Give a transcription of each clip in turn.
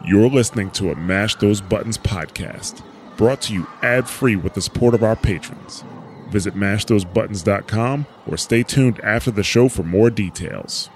You're listening to a Mash Those Buttons podcast, brought to you ad-free with the support of our patrons. Visit mashthosebuttons.com or stay tuned after the show for more details.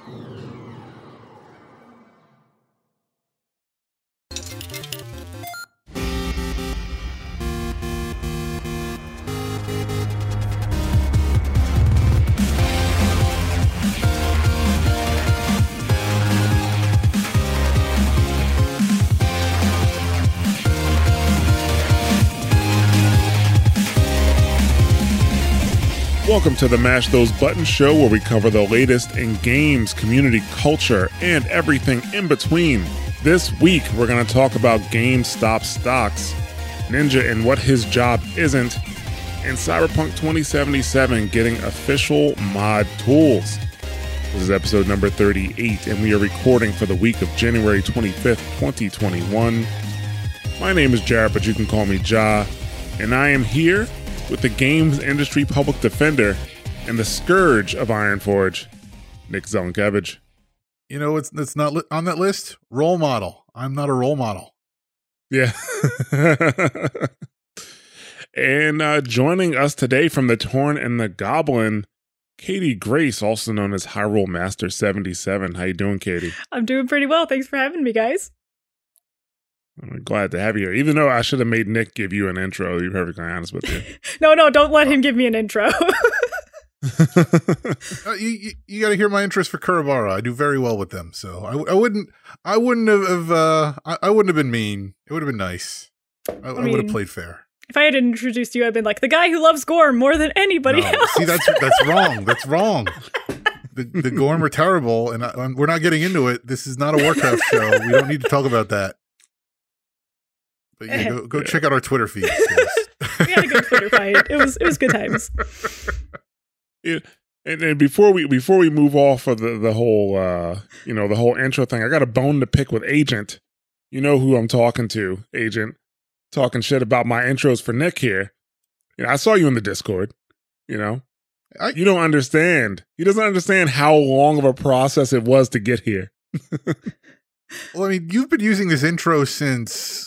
Welcome to the Mash Those Buttons show, where we cover the latest in games, community, culture, and everything in between. This week, we're going to talk about GameStop stocks, Ninja and what his job isn't, and Cyberpunk 2077 getting official mod tools. This is episode number 38, and we are recording for the week of January 25th, 2021. My name is Jared, but you can call me Ja, and I am here with the games industry public defender and the scourge of Ironforge, Nick Zelenkevich. You know, it's not on that list. Role model. I'm not a role model. Yeah. And joining us today from the Torn and the Goblin, Katie Grace, also known as Hyrule Master 77. How you doing, Katie? I'm doing pretty well. Thanks for having me, guys. I'm glad to have you here. Even though I should have made Nick give you an intro, to be perfectly honest with you. No, don't let him give me an intro. You got to hear my interest for Kurabara. I do very well with them, so I wouldn't have been mean. It would have been nice. I would have played fair. If I had introduced you, I'd been like the guy who loves Gorm more than anybody else. See, that's wrong. That's wrong. The Gorm are terrible, and we're not getting into it. This is not a Warcraft show. We don't need to talk about that. But yeah, go check out our Twitter feed. We had a good Twitter fight. It was good times. Yeah, and before we move off of the whole the whole intro thing, I got a bone to pick with Agent. You know who I'm talking to, Agent, talking shit about my intros for Nick here. You know, I saw you in the Discord. You know, you don't understand. He doesn't understand how long of a process it was to get here. Well, I mean, you've been using this intro since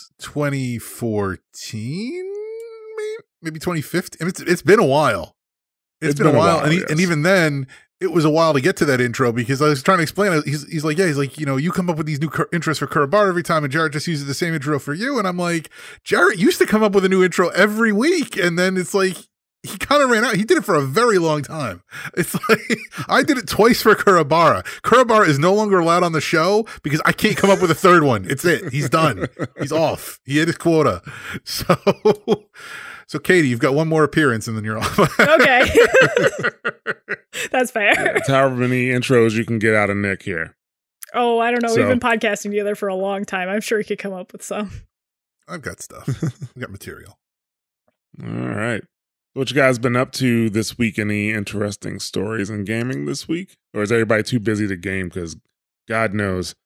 2014, maybe 2015. It's been a while. It's been a while, yes. And even then, it was a while to get to that intro because I was trying to explain it. He's like, you know, you come up with these new intros for Kurabara every time, and Jared just uses the same intro for you. And I'm like, Jared used to come up with a new intro every week, and then it's like he kind of ran out. He did it for a very long time. It's like I did it twice for Kurabara. Kurabara is no longer allowed on the show because I can't come up with a third one. It's it. He's done. He's off. He hit his quota. So Katie, you've got one more appearance and then you're off. Okay. That's fair. It's however many intros you can get out of Nick here. Oh, I don't know. We've been podcasting together for a long time. I'm sure he could come up with some. I've got stuff. I've got material. All right. What you guys been up to this week? Any interesting stories in gaming this week? Or is everybody too busy to game? Because God knows.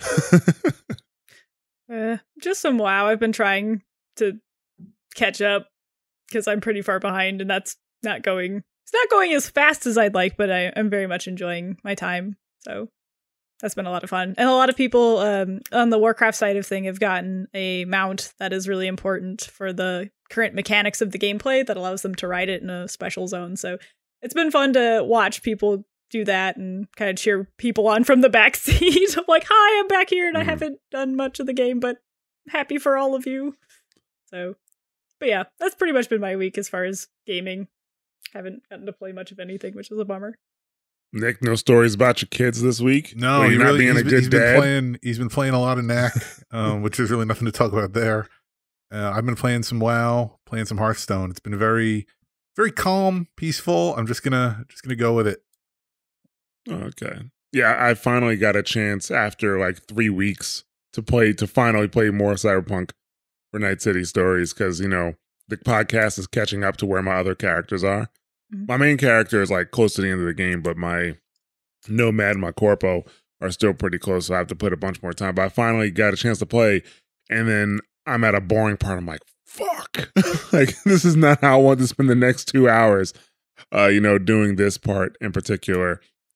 Just some WoW. I've been trying to catch up because I'm pretty far behind, and that's not going. It's not going as fast as I'd like, but I'm very much enjoying my time. So that's been a lot of fun. And a lot of people on the Warcraft side of thing have gotten a mount that is really important for the current mechanics of the gameplay that allows them to ride it in a special zone. So it's been fun to watch people do that and kind of cheer people on from the back seat. I'm like, hi, I'm back here and I haven't done much of the game, but happy for all of you. So, but yeah, that's pretty much been my week as far as gaming. Haven't gotten to play much of anything, which is a bummer. Nick, no stories about your kids this week? No, he's been playing a lot of Knack, which is really nothing to talk about there. I've been playing some WoW, playing some Hearthstone. It's been very, very calm, peaceful. I'm just gonna go with it. Okay. Yeah, I finally got a chance after like 3 weeks to finally play more Cyberpunk for Night City Stories because, you know, the podcast is catching up to where my other characters are. Mm-hmm. My main character is like close to the end of the game, but my Nomad and my Corpo are still pretty close, so I have to put a bunch more time. But I finally got a chance to play, and then I'm at a boring part. I'm like, fuck. Like, this is not how I want to spend the next 2 hours, doing this part in particular.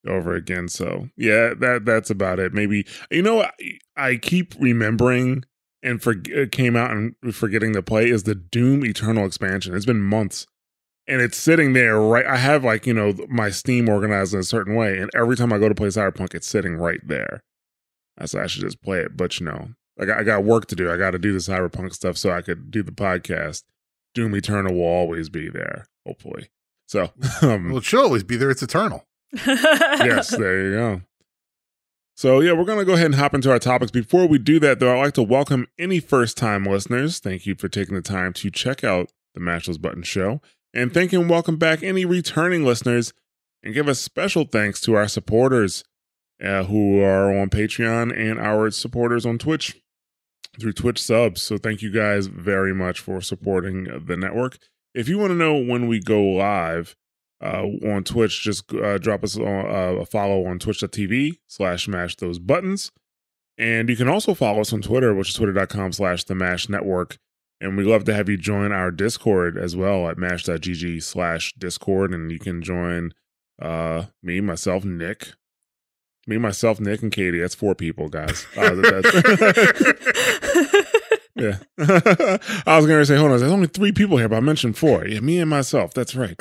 over again. So yeah, that's about it. Maybe, I keep remembering and came out and forgetting to play is the Doom Eternal expansion. It's been months and it's sitting there right. I have my Steam organized in a certain way, and every time I go to play Cyberpunk, it's sitting right there. I said I should just play it, but I got work to do. I got to do the Cyberpunk stuff so I could do the podcast. Doom Eternal will always be there, hopefully. So, well, it should always be there. It's eternal. Yes, there you go. So, yeah, we're going to go ahead and hop into our topics. Before we do that, though, I'd like to welcome any first-time listeners. Thank you for taking the time to check out the Mash Those Buttons show. And thank you and welcome back any returning listeners. And give a special thanks to our supporters who are on Patreon and our supporters on Twitch through Twitch subs. So thank you guys very much for supporting the network. If you want to know when we go live on Twitch, just drop us a follow on twitch.tv/mashthosebuttons. And you can also follow us on Twitter, which is twitter.com/themashnetwork. And we'd love to have you join our Discord as well at mash.gg/Discord. And you can join me, myself, Nick, and Katie. That's 4 people, guys. Yeah. I was going to say, hold on, there's only 3 people here, but I mentioned 4. Yeah, me and myself. That's right.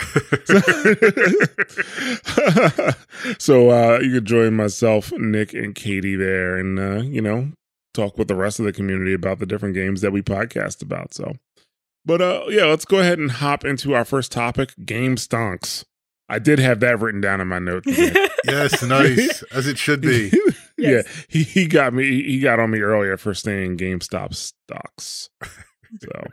So you could join myself, Nick, and Katie there and, talk with the rest of the community about the different games that we podcast about. So, but yeah, let's go ahead and hop into our first topic, Game Stonks. I did have that written down in my notes. Yes, nice, as it should be. Yes. Yeah, he got me. He got on me earlier for saying GameStop stocks. So,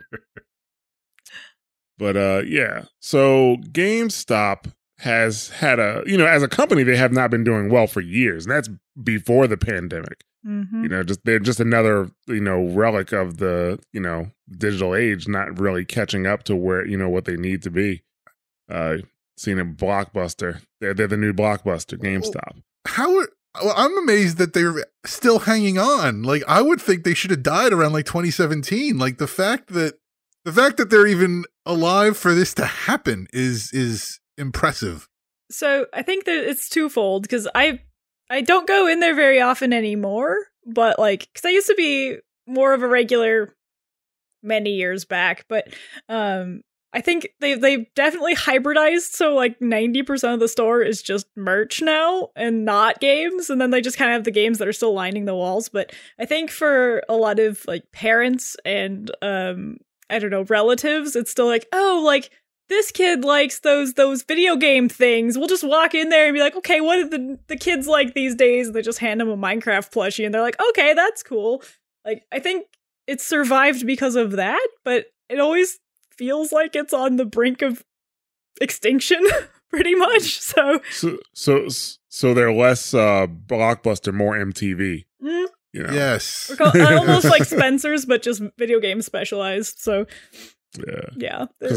but yeah. So GameStop has had as a company, they have not been doing well for years, and that's before the pandemic. Mm-hmm. They're just another relic of the digital age, not really catching up to where what they need to be. Seen a Blockbuster. They're the new Blockbuster, GameStop. I'm amazed that they're still hanging on. Like, I would think they should have died around 2017. Like, the fact that they're even alive for this to happen is impressive. So I think that it's twofold, because I don't go in there very often anymore, but because I used to be more of a regular many years back, but I think they've definitely hybridized, so 90% of the store is just merch now and not games, and then they just kind of have the games that are still lining the walls. But I think for a lot of parents and I don't know, relatives, it's still this kid likes those video game things. We'll just walk in there and be like, okay, what do the kids like these days? And they just hand them a Minecraft plushie and they're like, okay, that's cool. I think it's survived because of that, but it always feels like it's on the brink of extinction, pretty much. So they're less Blockbuster, more MTV. Mm. Yes, almost like Spencer's, but just video game specialized. So yeah. Because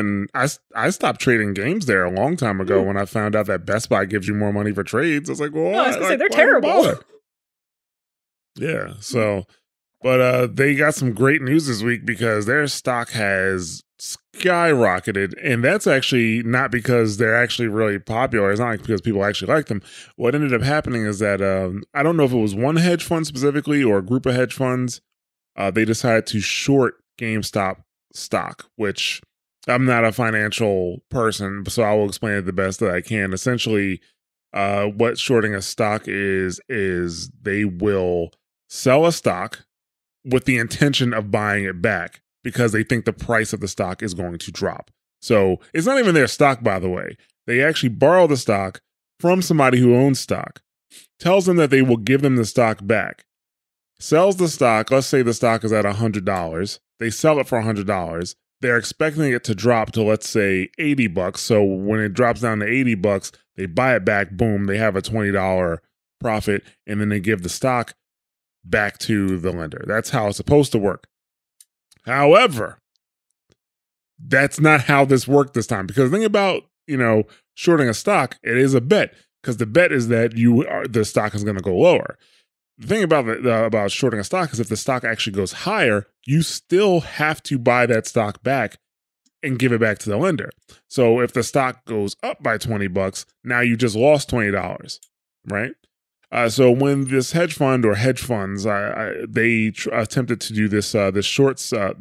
I stopped trading games there a long time ago when I found out that Best Buy gives you more money for trades. I was like, well, I was gonna say they're terrible. Yeah. So. But they got some great news this week because their stock has skyrocketed. And that's actually not because they're actually really popular. It's not because people actually like them. What ended up happening is that I don't know if it was one hedge fund specifically or a group of hedge funds. They decided to short GameStop stock, which I'm not a financial person, so I will explain it the best that I can. Essentially, what shorting a stock is they will sell a stock with the intention of buying it back because they think the price of the stock is going to drop. So it's not even their stock, by the way. They actually borrow the stock from somebody who owns stock, tells them that they will give them the stock back, sells the stock. Let's say the stock is at $100. They sell it for $100. They're expecting it to drop to, let's say, $80. So when it drops down to $80, they buy it back. Boom, they have a $20 profit, and then they give the stock back to the lender. That's how it's supposed to work. However, that's not how this worked this time, because the thing about, shorting a stock, it is a bet, because the bet is that the stock is going to go lower. The thing about shorting a stock is if the stock actually goes higher, you still have to buy that stock back and give it back to the lender. So if the stock goes up by $20, now you just lost $20, right? So when this hedge fund or hedge funds, they attempted to do this short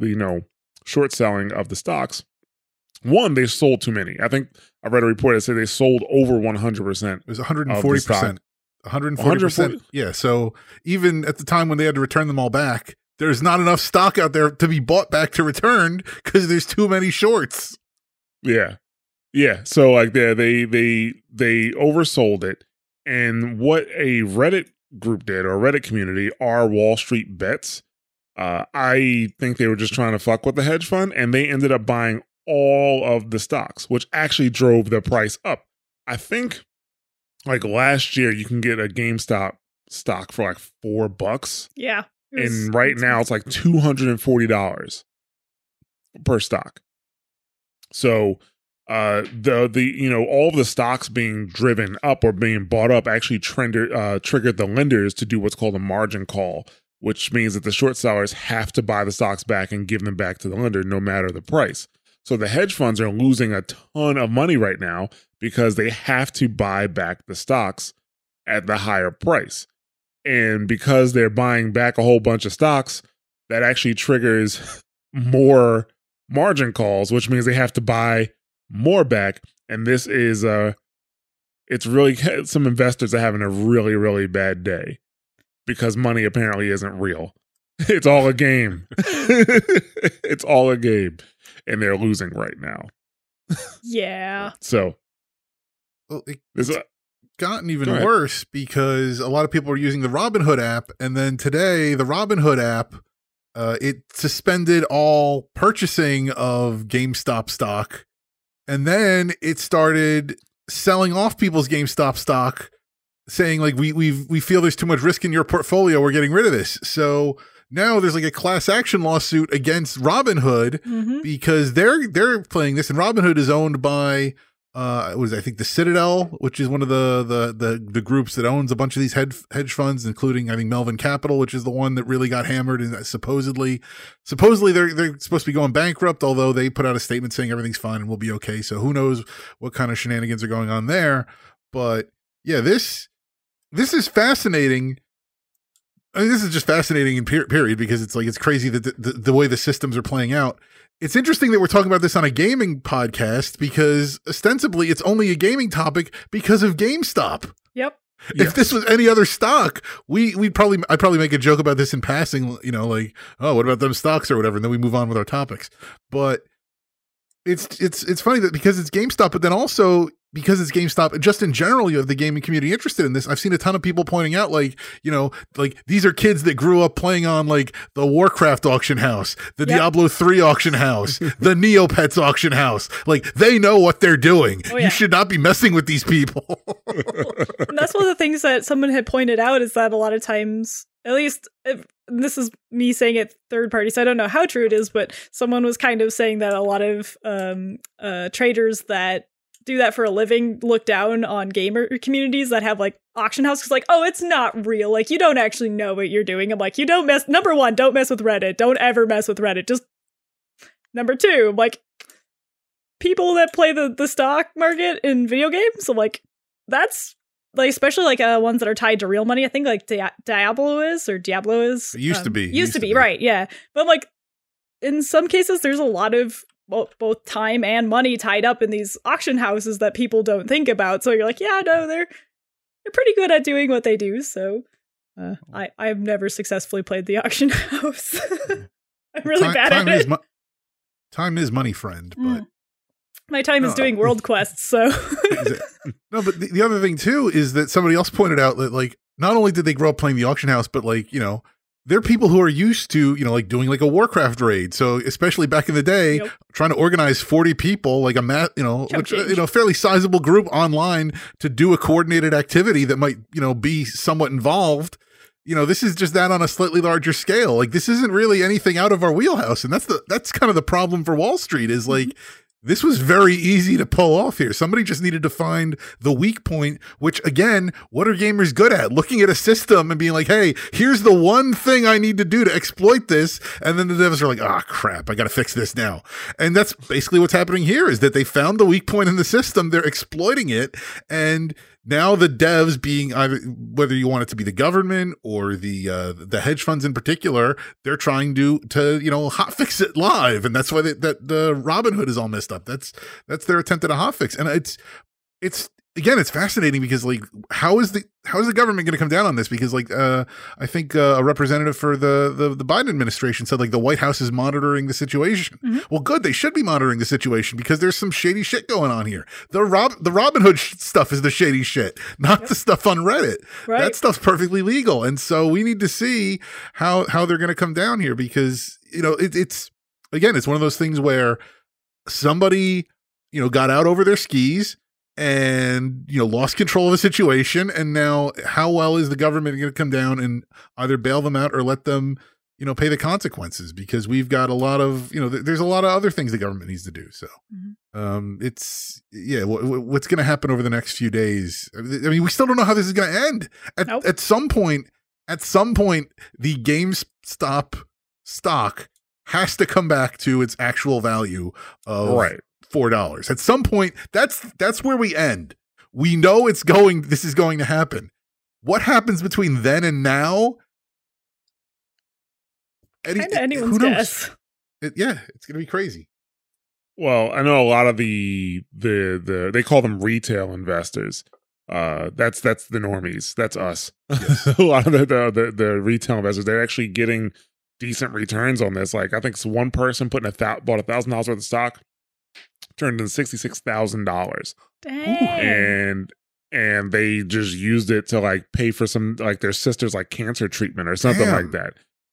selling of the stocks. One, they sold too many. I think I read a report that said they sold over 100%. It was 140%. 140%. Yeah. So even at the time when they had to return them all back, there's not enough stock out there to be bought back to return because there's too many shorts. Yeah. Yeah. So like they oversold it. And what a Reddit group did, or Reddit community, are Wall Street Bets. I think they were just trying to fuck with the hedge fund, and they ended up buying all of the stocks, which actually drove the price up. I think like last year you can get a GameStop stock for like $4. Yeah. And right now it's like $240 per stock. So all of the stocks being driven up or being bought up actually triggered the lenders to do what's called a margin call, which means that the short sellers have to buy the stocks back and give them back to the lender no matter the price. So the hedge funds are losing a ton of money right now because they have to buy back the stocks at the higher price. And because they're buying back a whole bunch of stocks, that actually triggers more margin calls, which means they have to buy more back. And this is it's really, some investors are having a really, really bad day because money apparently isn't real. It's all a game. It's all a game. And they're losing right now. Yeah. So it's gotten even worse because a lot of people are using the Robinhood app, and then today the Robinhood app it suspended all purchasing of GameStop stock, and then it started selling off people's GameStop stock, saying like we feel there's too much risk in your portfolio, we're getting rid of this. So now there's like a class action lawsuit against Robinhood because they're playing this, and Robinhood is owned by I think the Citadel, which is one of the groups that owns a bunch of these hedge funds, including I think Melvin Capital, which is the one that really got hammered, and supposedly they're supposed to be going bankrupt, although they put out a statement saying everything's fine and we'll be okay. So who knows what kind of shenanigans are going on there. But yeah, this is fascinating. I mean, this is just fascinating in period because it's like, it's crazy that the way the systems are playing out. It's interesting that we're talking about this on a gaming podcast because ostensibly it's only a gaming topic because of GameStop. Yep. If this was any other stock, I'd probably make a joke about this in passing, like, oh, what about them stocks or whatever, and then we move on with our topics. But it's funny that because it's GameStop, but then also because it's GameStop, just in general, you have the gaming community interested in this. I've seen a ton of people pointing out, like these are kids that grew up playing on like the Warcraft auction house, the Diablo 3 auction house, the Neopets auction house. Like, they know what they're doing. Oh, yeah. You should not be messing with these people. And that's one of the things that someone had pointed out, is that a lot of times, at least this is me saying it third party, so I don't know how true it is, but someone was kind of saying that a lot of traders that do that for a living look down on gamer communities that have like auction houses, like, oh, it's not real, like you don't actually know what you're doing. I'm like, you don't mess, number one, don't mess with Reddit, don't ever mess with Reddit. Just number two, like, people that play the stock market in video games, so like, that's like, especially like ones that are tied to real money. I think like Diablo is. It used to be right, yeah. But like, in some cases there's a lot of both time and money tied up in these auction houses that people don't think about. So you're like, yeah, no, they're pretty good at doing what they do. So I've never successfully played the auction house. I'm really bad at it. Time is money, friend. But my time is doing world quests. So no, but the other thing too is that somebody else pointed out that like, not only did they grow up playing the auction house, but like, they're people who are used to, like doing like a Warcraft raid. So especially back in the day, trying to organize 40 people, like a fairly sizable group online to do a coordinated activity that might, be somewhat involved. This is just that on a slightly larger scale. Like, this isn't really anything out of our wheelhouse. And that's kind of the problem for Wall Street, is like, This was very easy to pull off here. Somebody just needed to find the weak point, which again, what are gamers good at? Looking at a system and being like, hey, here's the one thing I need to do to exploit this. And then the devs are like, crap, I got to fix this now. And that's basically what's happening here is that they found the weak point in the system. They're exploiting it. And now the devs being either, whether you want it to be the government or the hedge funds in particular, they're trying to hot fix it live, and that's why the Robinhood is all messed up. That's their attempt at a hot fix, and it's again, it's fascinating because like how is the government going to come down on this? Because like I think a representative for the Biden administration said like the White House is monitoring the situation. Mm-hmm. Well, good, they should be monitoring the situation because there's some shady shit going on here. The Robinhood stuff is the shady shit, not the stuff on Reddit. Right. That stuff's perfectly legal, and so we need to see how they're going to come down here because it's again, it's one of those things where somebody got out over their skis and lost control of the situation, and now how well is the government going to come down and either bail them out or let them pay the consequences? Because we've got a lot of there's a lot of other things the government needs to do. So it's what's going to happen over the next few days? I mean, we still don't know how this is going to end. At some point the GameStop stock has to come back to its actual value of $4. At some point, that's where we end. We know this is going to happen. What happens between then and now? Anyone's guess. It's going to be crazy. Well, I know a lot of the they call them retail investors. That's the normies. That's us. Yes. A lot of the retail investors, they're actually getting decent returns on this. Like I think one person bought $1,000 worth of stock, turned into $66,000. Dang. And they just used it to like pay for some like their sister's like cancer treatment or something like that.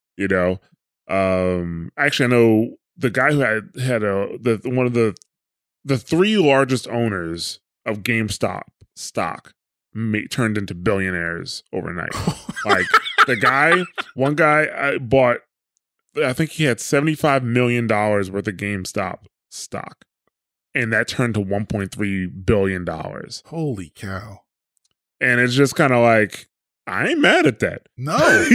Actually, I know the guy who had one of the three largest owners of GameStop stock turned into billionaires overnight. Like one guy bought, I think he had $75 million worth of GameStop stock, and that turned to $1.3 billion. Holy cow. And it's just kind of like, I ain't mad at that. No.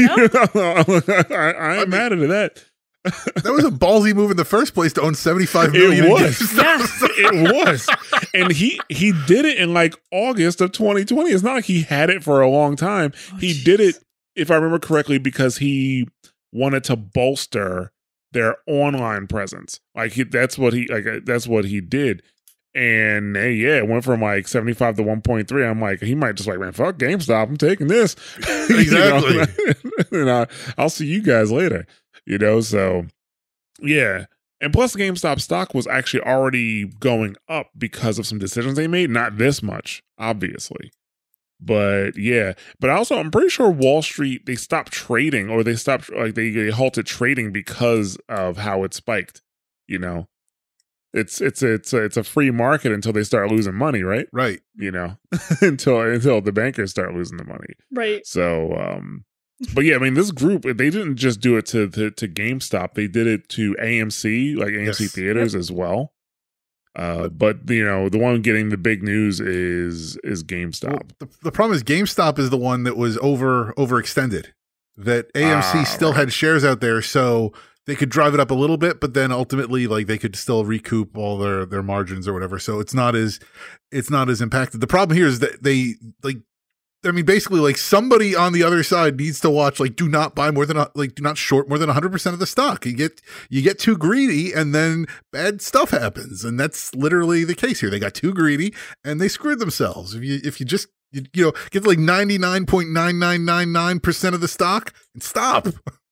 I ain't mad at that. That was a ballsy move in the first place to own 75 million. It was. It was. And he did it in like August of 2020. It's not like he had it for a long time. He did it, if I remember correctly, because he wanted to bolster their online presence. Like that's what he did. And it went from like 75 to 1.3. I'm like, he might just like, man, fuck GameStop. I'm taking this. Exactly. And I'll see you guys later. So yeah. And plus, the GameStop stock was actually already going up because of some decisions they made. Not this much, obviously. But yeah. But also, I'm pretty sure Wall Street, they stopped trading, or they stopped, like, they halted trading because of how it spiked. It's a free market until they start losing money, right? Right. Until the bankers start losing the money. Right. So, but yeah, I mean, this group, they didn't just do it to GameStop. They did it to AMC, like AMC Theaters as well. But the one getting the big news is GameStop. Well, the problem is GameStop is the one that was overextended. That AMC still had shares out there, so they could drive it up a little bit, but then ultimately, like, they could still recoup all their margins or whatever. So it's not as impacted. The problem here is that they basically, like, somebody on the other side needs to watch, like, do not short more than 100% of the stock. You get too greedy, and then bad stuff happens, and that's literally the case here. They got too greedy, and they screwed themselves. If you just get like 99.9999% of the stock and stop.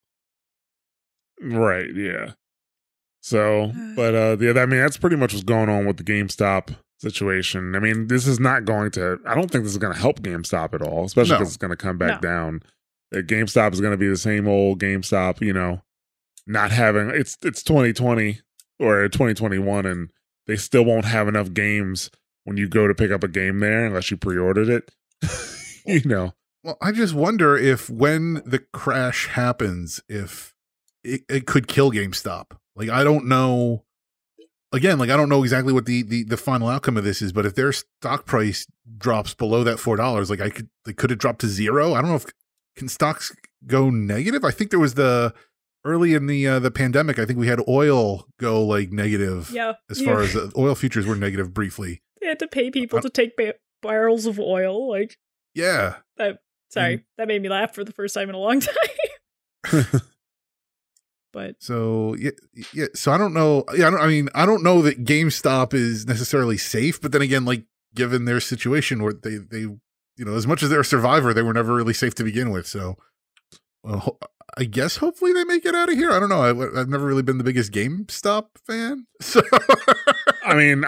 Right. Yeah. So, but I mean, that's pretty much what's going on with the GameStop situation. I mean, this is not going to, I don't think this is going to help GameStop at all, especially because it's going to come back down. GameStop is going to be the same old GameStop, not having, it's 2020 or 2021, and they still won't have enough games when you go to pick up a game there unless you pre-ordered it. Well, I just wonder if when the crash happens, if it could kill GameStop. Like, I don't know again, like I don't know exactly what the final outcome of this is, but if their stock price drops below that $4, like could it drop to zero? I don't know if can stocks go negative. I think there was early in the pandemic. I think we had oil go like negative. Yeah, as far as oil futures were negative briefly. They had to pay people to take barrels of oil. Like yeah. That made me laugh for the first time in a long time. But so yeah. So I don't know. Yeah, I don't know that GameStop is necessarily safe. But then again, like given their situation, where they as much as they're a survivor, they were never really safe to begin with. So, well, I guess hopefully they make it out of here. I don't know. I've never really been the biggest GameStop fan. So I mean,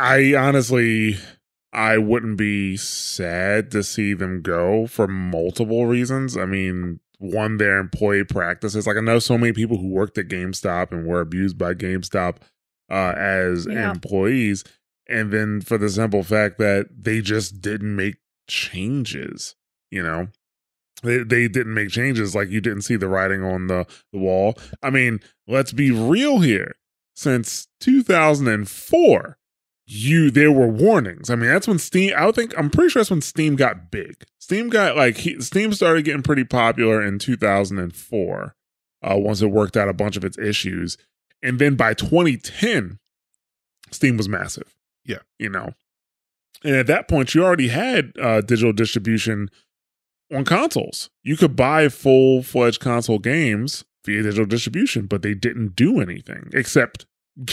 I wouldn't be sad to see them go for multiple reasons. I mean, one, their employee practices. Like I know so many people who worked at GameStop and were abused by GameStop as employees. And then for the simple fact that they just didn't make changes, they didn't make changes. Like you didn't see the writing on the wall. I mean, let's be real here. Since 2004, there were warnings. I mean, that's when Steam, I'm pretty sure that's when Steam got big. Steam started getting pretty popular in 2004 once it worked out a bunch of its issues. And then by 2010, Steam was massive. Yeah. And at that point, you already had digital distribution on consoles. You could buy full-fledged console games via digital distribution, but they didn't do anything except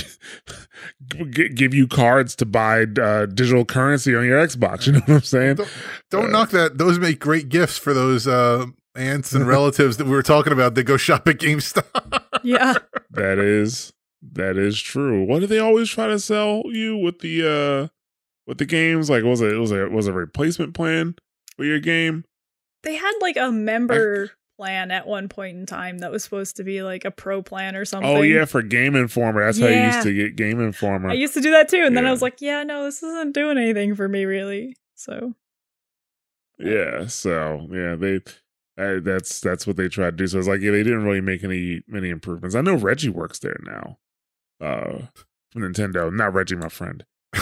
give you cards to buy digital currency on your Xbox. You know what I'm saying? Don't knock that. Those make great gifts for those aunts and relatives that we were talking about that go shop at GameStop. Yeah, that is true. What do they always try to sell you with the games? Like was a replacement plan for your game? They had like a member plan at one point in time that was supposed to be like a pro plan or something. Oh yeah, for Game Informer. That's how you used to get Game Informer. I used to do that too, and then I was like, yeah, no, this isn't doing anything for me really. So they that's what they tried to do. So it's like they didn't really make many improvements. I know Reggie works there now. From Nintendo. Not Reggie, my friend.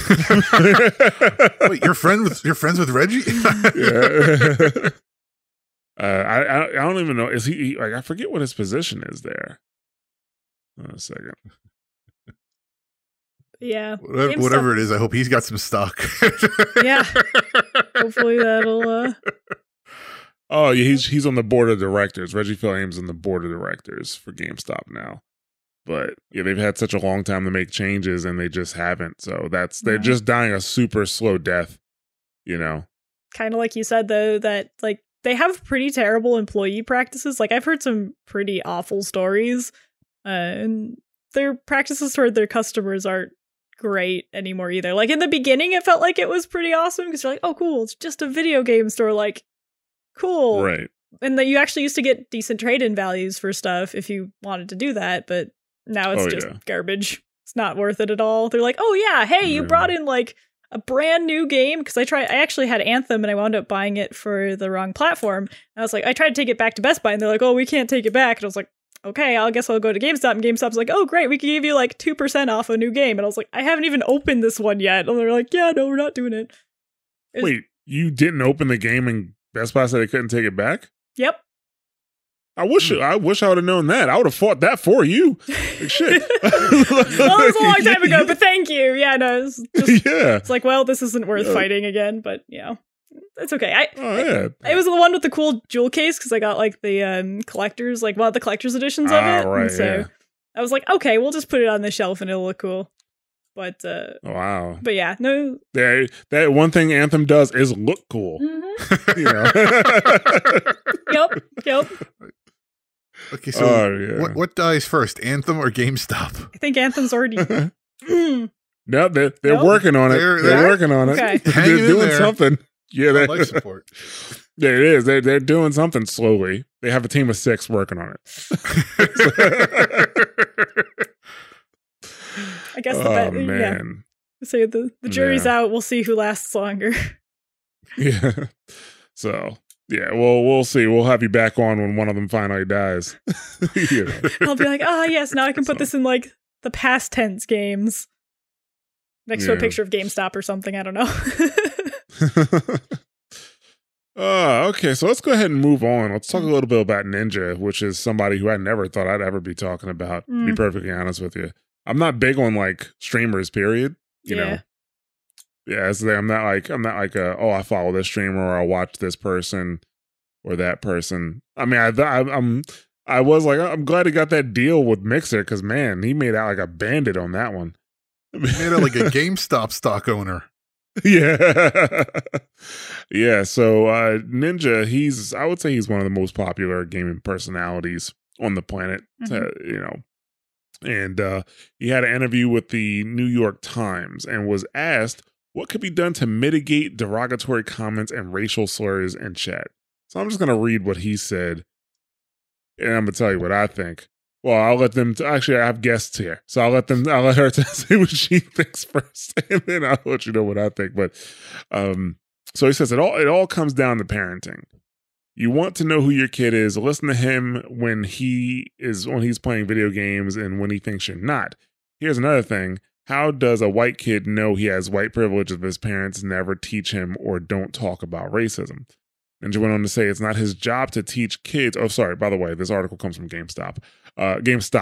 Wait, you're friends with Reggie? Yeah. I don't even know. Is he like, I forget what his position is there. A second. Yeah. Whatever it is, I hope he's got some stock. Yeah. Hopefully that'll Oh, yeah, he's on the board of directors. Reggie Fils-Aimé on the board of directors for GameStop now. But yeah, they've had such a long time to make changes and they just haven't. So they're just dying a super slow death, Kind of like you said though, that like they have pretty terrible employee practices. Like I've heard some pretty awful stories, and their practices toward their customers aren't great anymore either. Like in the beginning, it felt like it was pretty awesome because you're like, oh, cool, it's just a video game store. Like, cool, right? And that you actually used to get decent trade-in values for stuff if you wanted to do that, but now it's just garbage. It's not worth it at all. They're like, oh yeah, hey, you brought in like a brand new game, because I actually had Anthem and I wound up buying it for the wrong platform. And I was like, I tried to take it back to Best Buy and they're like, oh, we can't take it back. And I was like, okay, I guess I'll go to GameStop. And GameStop's like, oh great, we can give you like 2% off a new game. And I was like, I haven't even opened this one yet. And they're like, yeah, no, we're not doing it. Wait, you didn't open the game and Best Buy said they couldn't take it back? Yep. I wish I would have known that. I would have fought that for you. Like, shit. Well, it was a long time ago, but thank you. Yeah, no, it's just, it's like, well, this isn't worth fighting again, but it's okay. It was the one with the cool jewel case because I got like the collectors, like one of the collector's editions of it. Right, and so I was like, okay, we'll just put it on the shelf and it'll look cool. But wow. But yeah, no. That one thing Anthem does is look cool. Mm-hmm. Yep. Okay, so what dies first, Anthem or GameStop? I think Anthem's already. No, they're working on it. They're working on it. Okay. They're doing something. Yeah, they like support. There it is. They're doing something slowly. They have a team of 6 working on it. I guess man. So the jury's out. We'll see who lasts longer. Yeah. So. Yeah, well, we'll see. We'll have you back on when one of them finally dies. I'll be like, yes, now I can put this in like the past tense games. next to a picture of GameStop or something. I don't know. Okay, so let's go ahead and move on. Let's talk a little bit about Ninja, which is somebody who I never thought I'd ever be talking about, to be perfectly honest with you. I'm not big on like streamers, period. You know? Yeah, I'm not like I follow this streamer or I watch this person or that person. I mean, I was like, I'm glad he got that deal with Mixer because man, he made out like a bandit on that one. He made out like a GameStop stock owner. Yeah. Yeah. So Ninja, I would say he's one of the most popular gaming personalities on the planet, you know. And he had an interview with the New York Times and was asked what could be done to mitigate derogatory comments and racial slurs in chat. So I'm just going to read what he said, and I'm going to tell you what I think. Well, I'll let them. Actually, I have guests here, so I'll let her say what she thinks first, and then I'll let you know what I think. But so he says it all comes down to parenting. You want to know who your kid is. Listen to him when he's playing video games and when he thinks you're not. Here's another thing. How does a white kid know he has white privilege if his parents never teach him or don't talk about racism? Ninja went on to say it's not his job to teach kids. Oh, sorry. By the way, this article comes from GameSpot, not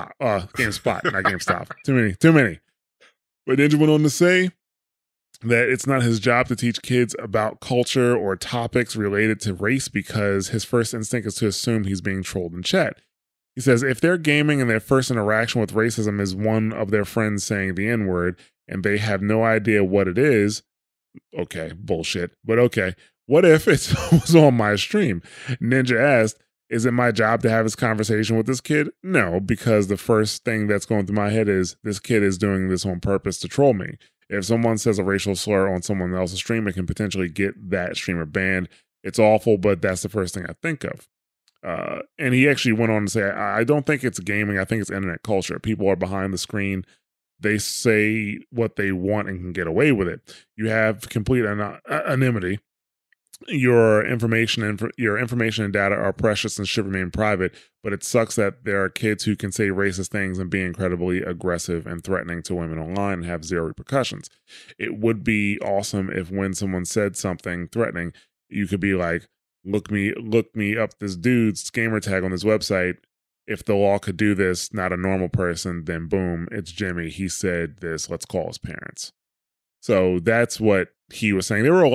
GameStop. Too many. But Ninja went on to say that it's not his job to teach kids about culture or topics related to race because his first instinct is to assume he's being trolled in chat. He says if they're gaming and their first interaction with racism is one of their friends saying the N-word and they have no idea what it is, okay, bullshit, but okay. What if it was on my stream? Ninja asked, is it my job to have this conversation with this kid? No, because the first thing that's going through my head is this kid is doing this on purpose to troll me. If someone says a racial slur on someone else's stream, it can potentially get that streamer banned. It's awful, but that's the first thing I think of. And he actually went on to say, I don't think it's gaming. I think it's internet culture. People are behind the screen. They say what they want and can get away with it. You have complete anonymity. Your information and data are precious and should remain private, but it sucks that there are kids who can say racist things and be incredibly aggressive and threatening to women online and have zero repercussions. It would be awesome if when someone said something threatening, you could be like, look me up this dude's gamer tag on this website. If the law could do this, not a normal person, then boom, it's Jimmy. He said this, let's call his parents. So that's what he was saying. There was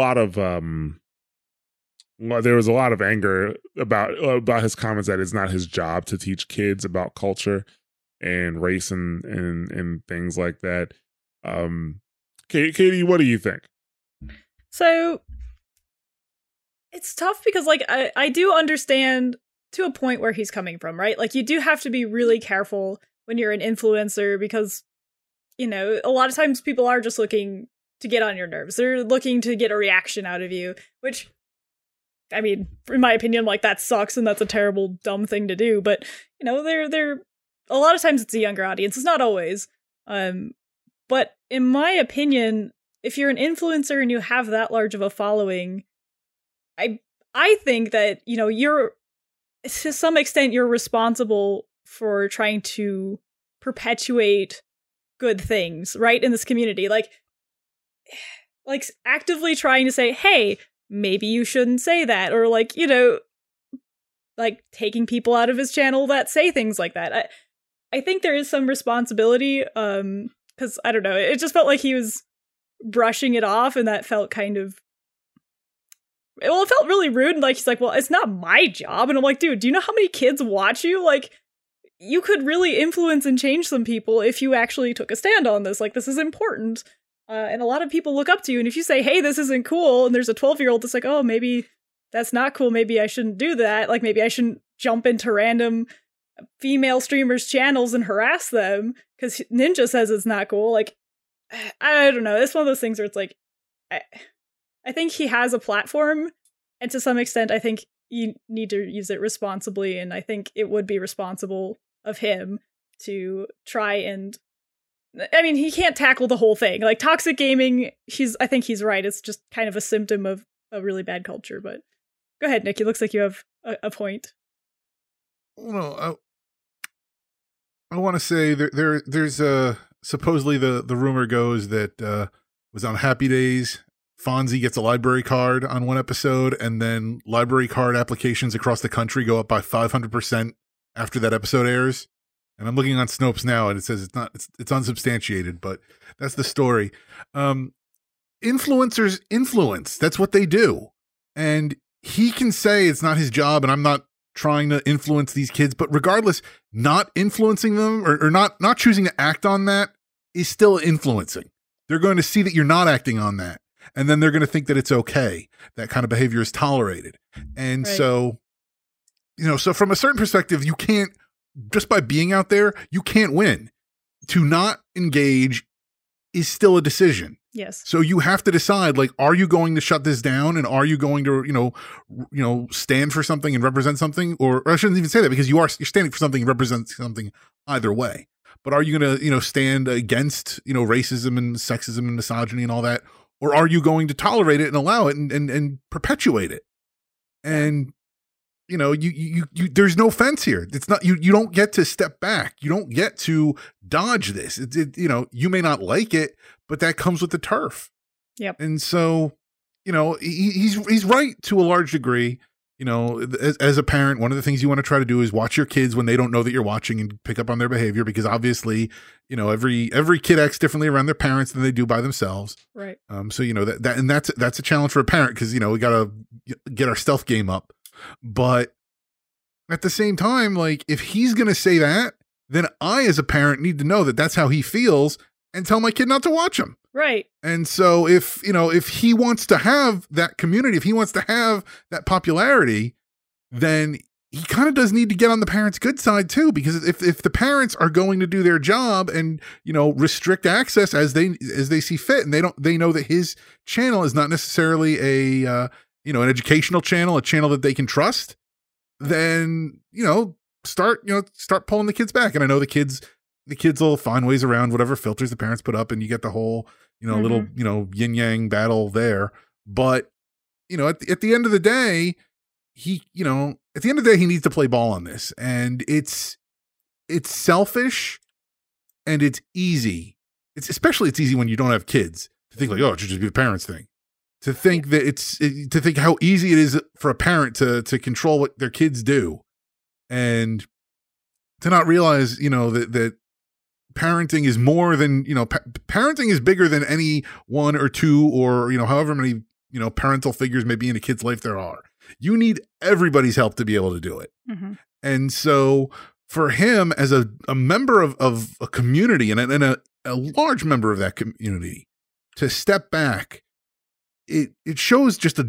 a lot of anger about his comments that it's not his job to teach kids about culture and race and things like that. Katie, what do you think? So it's tough because like I do understand to a point where he's coming from, right? Like you do have to be really careful when you're an influencer because, you know, a lot of times people are just looking to get on your nerves. They're looking to get a reaction out of you, which, I mean, in my opinion, like that sucks and that's a terrible, dumb thing to do. But, you know, they're a lot of times it's a younger audience. It's not always. But in my opinion, if you're an influencer and you have that large of a following, I think that, you know, you're to some extent you're responsible for trying to perpetuate good things, right, in this community. Like actively trying to say, hey, maybe you shouldn't say that, or like, you know, like taking people out of his channel that say things like that. I think there is some responsibility, because I don't know, it just felt like he was brushing it off, and that felt kind of, well, it felt really rude. And like he's like, well, it's not my job, and I'm like, dude, do you know how many kids watch you? Like, you could really influence and change some people if you actually took a stand on this. Like, this is important. And a lot of people look up to you. And if you say, hey, this isn't cool, and there's a 12-year-old that's like, oh, maybe that's not cool. Maybe I shouldn't do that. Like, maybe I shouldn't jump into random female streamers' channels and harass them because Ninja says it's not cool. Like, I don't know. It's one of those things where it's like, I think he has a platform. And to some extent, I think you need to use it responsibly. And I think it would be responsible of him to try and, I mean, he can't tackle the whole thing. Like toxic gaming, I think he's right. It's just kind of a symptom of a really bad culture. But go ahead, Nick. It looks like you have a point. Well, I want to say there's supposedly the rumor goes that was on Happy Days. Fonzie gets a library card on one episode, and then library card applications across the country go up by 500% after that episode airs. And I'm looking on Snopes now, and it says it's unsubstantiated, but that's the story. Influencers influence. That's what they do. And he can say it's not his job, and I'm not trying to influence these kids, but regardless, not influencing them or not choosing to act on that is still influencing. They're going to see that you're not acting on that. And then they're going to think that it's okay. That kind of behavior is tolerated. And right. So from a certain perspective, you can't, just by being out there, you can't win. To not engage is still a decision. Yes. So you have to decide, like, are you going to shut this down, and are you going to, stand for something and represent something? Or I shouldn't even say that, because you're standing for something and represent something either way. But are you going to, stand against, racism and sexism and misogyny and all that? Or are you going to tolerate it and allow it and perpetuate it? And, you there's no fence here. It's not, you don't get to step back. You don't get to dodge this. You may not like it, but that comes with the turf. Yep. And so, he's right to a large degree. As a parent, one of the things you want to try to do is watch your kids when they don't know that you're watching and pick up on their behavior, because obviously, every kid acts differently around their parents than they do by themselves. Right. So, that's a challenge for a parent, because, we got to get our stealth game up. But at the same time, like, if he's going to say that, then I, as a parent, need to know that that's how he feels and tell my kid not to watch him. Right. And so if he wants to have that community, if he wants to have that popularity, then he kind of does need to get on the parents' good side too, because if the parents are going to do their job and, restrict access as they see fit, and they know that his channel is not necessarily an educational channel, a channel that they can trust, then, start pulling the kids back. And I know the kids will find ways around whatever filters the parents put up, and you get the whole, little, yin yang battle there. But, at the end of the day, he needs to play ball on this. And it's selfish, and it's easy. It's easy when you don't have kids to think like, oh, it should just be the parents' thing. To think that to think how easy it is for a parent to control what their kids do, and to not realize, that parenting is more than, parenting is bigger than any one or two or, however many, parental figures may be in a kid's life there are. You need everybody's help to be able to do it. Mm-hmm. And so for him, as a member of a community and a large member of that community, to step back, it shows just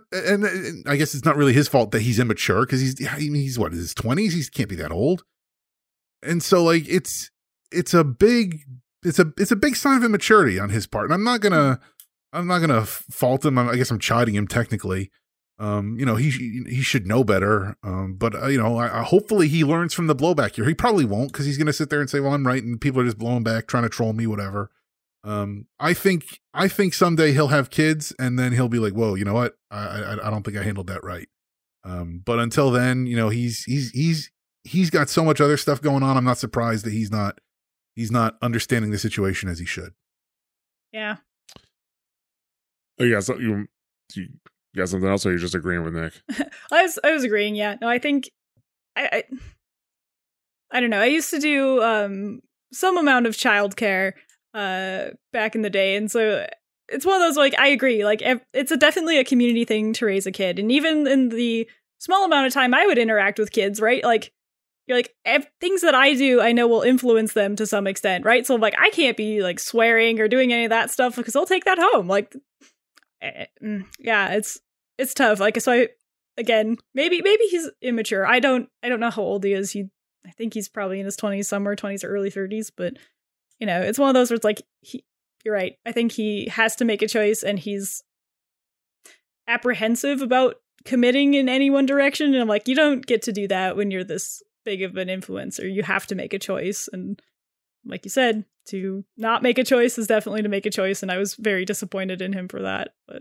and I guess it's not really his fault that he's immature, because he's what, in his 20s? He can't be that old. And so, like, it's a big sign of immaturity on his part. And I'm not gonna fault him. I guess I'm chiding him technically. He should know better. But hopefully he learns from the blowback here. He probably won't, because he's gonna sit there and say, well, I'm right, and people are just blowing back, trying to troll me, whatever. I think someday he'll have kids, and then he'll be like, whoa, you know what? I don't think I handled that right. But until then, he's got so much other stuff going on. I'm not surprised that he's not understanding the situation as he should. Yeah. Oh, you got something else, or you're just agreeing with Nick? I was agreeing. Yeah. No, I think I don't know. I used to do some amount of childcare back in the day, and so it's one of those, like, I agree, like, it's definitely a community thing to raise a kid, and even in the small amount of time I would interact with kids, right, like, you're like, things that I do I know will influence them to some extent, right? So, like, I can't be, like, swearing or doing any of that stuff, because they'll take that home, like, yeah, it's tough. Like, so again, maybe he's immature. I don't know how old he is. I think he's probably in his 20s, somewhere 20s or early 30s, but it's one of those where it's like, you're right. I think he has to make a choice, and he's apprehensive about committing in any one direction. And I'm like, you don't get to do that when you're this big of an influencer. You have to make a choice. And like you said, to not make a choice is definitely to make a choice. And I was very disappointed in him for that. But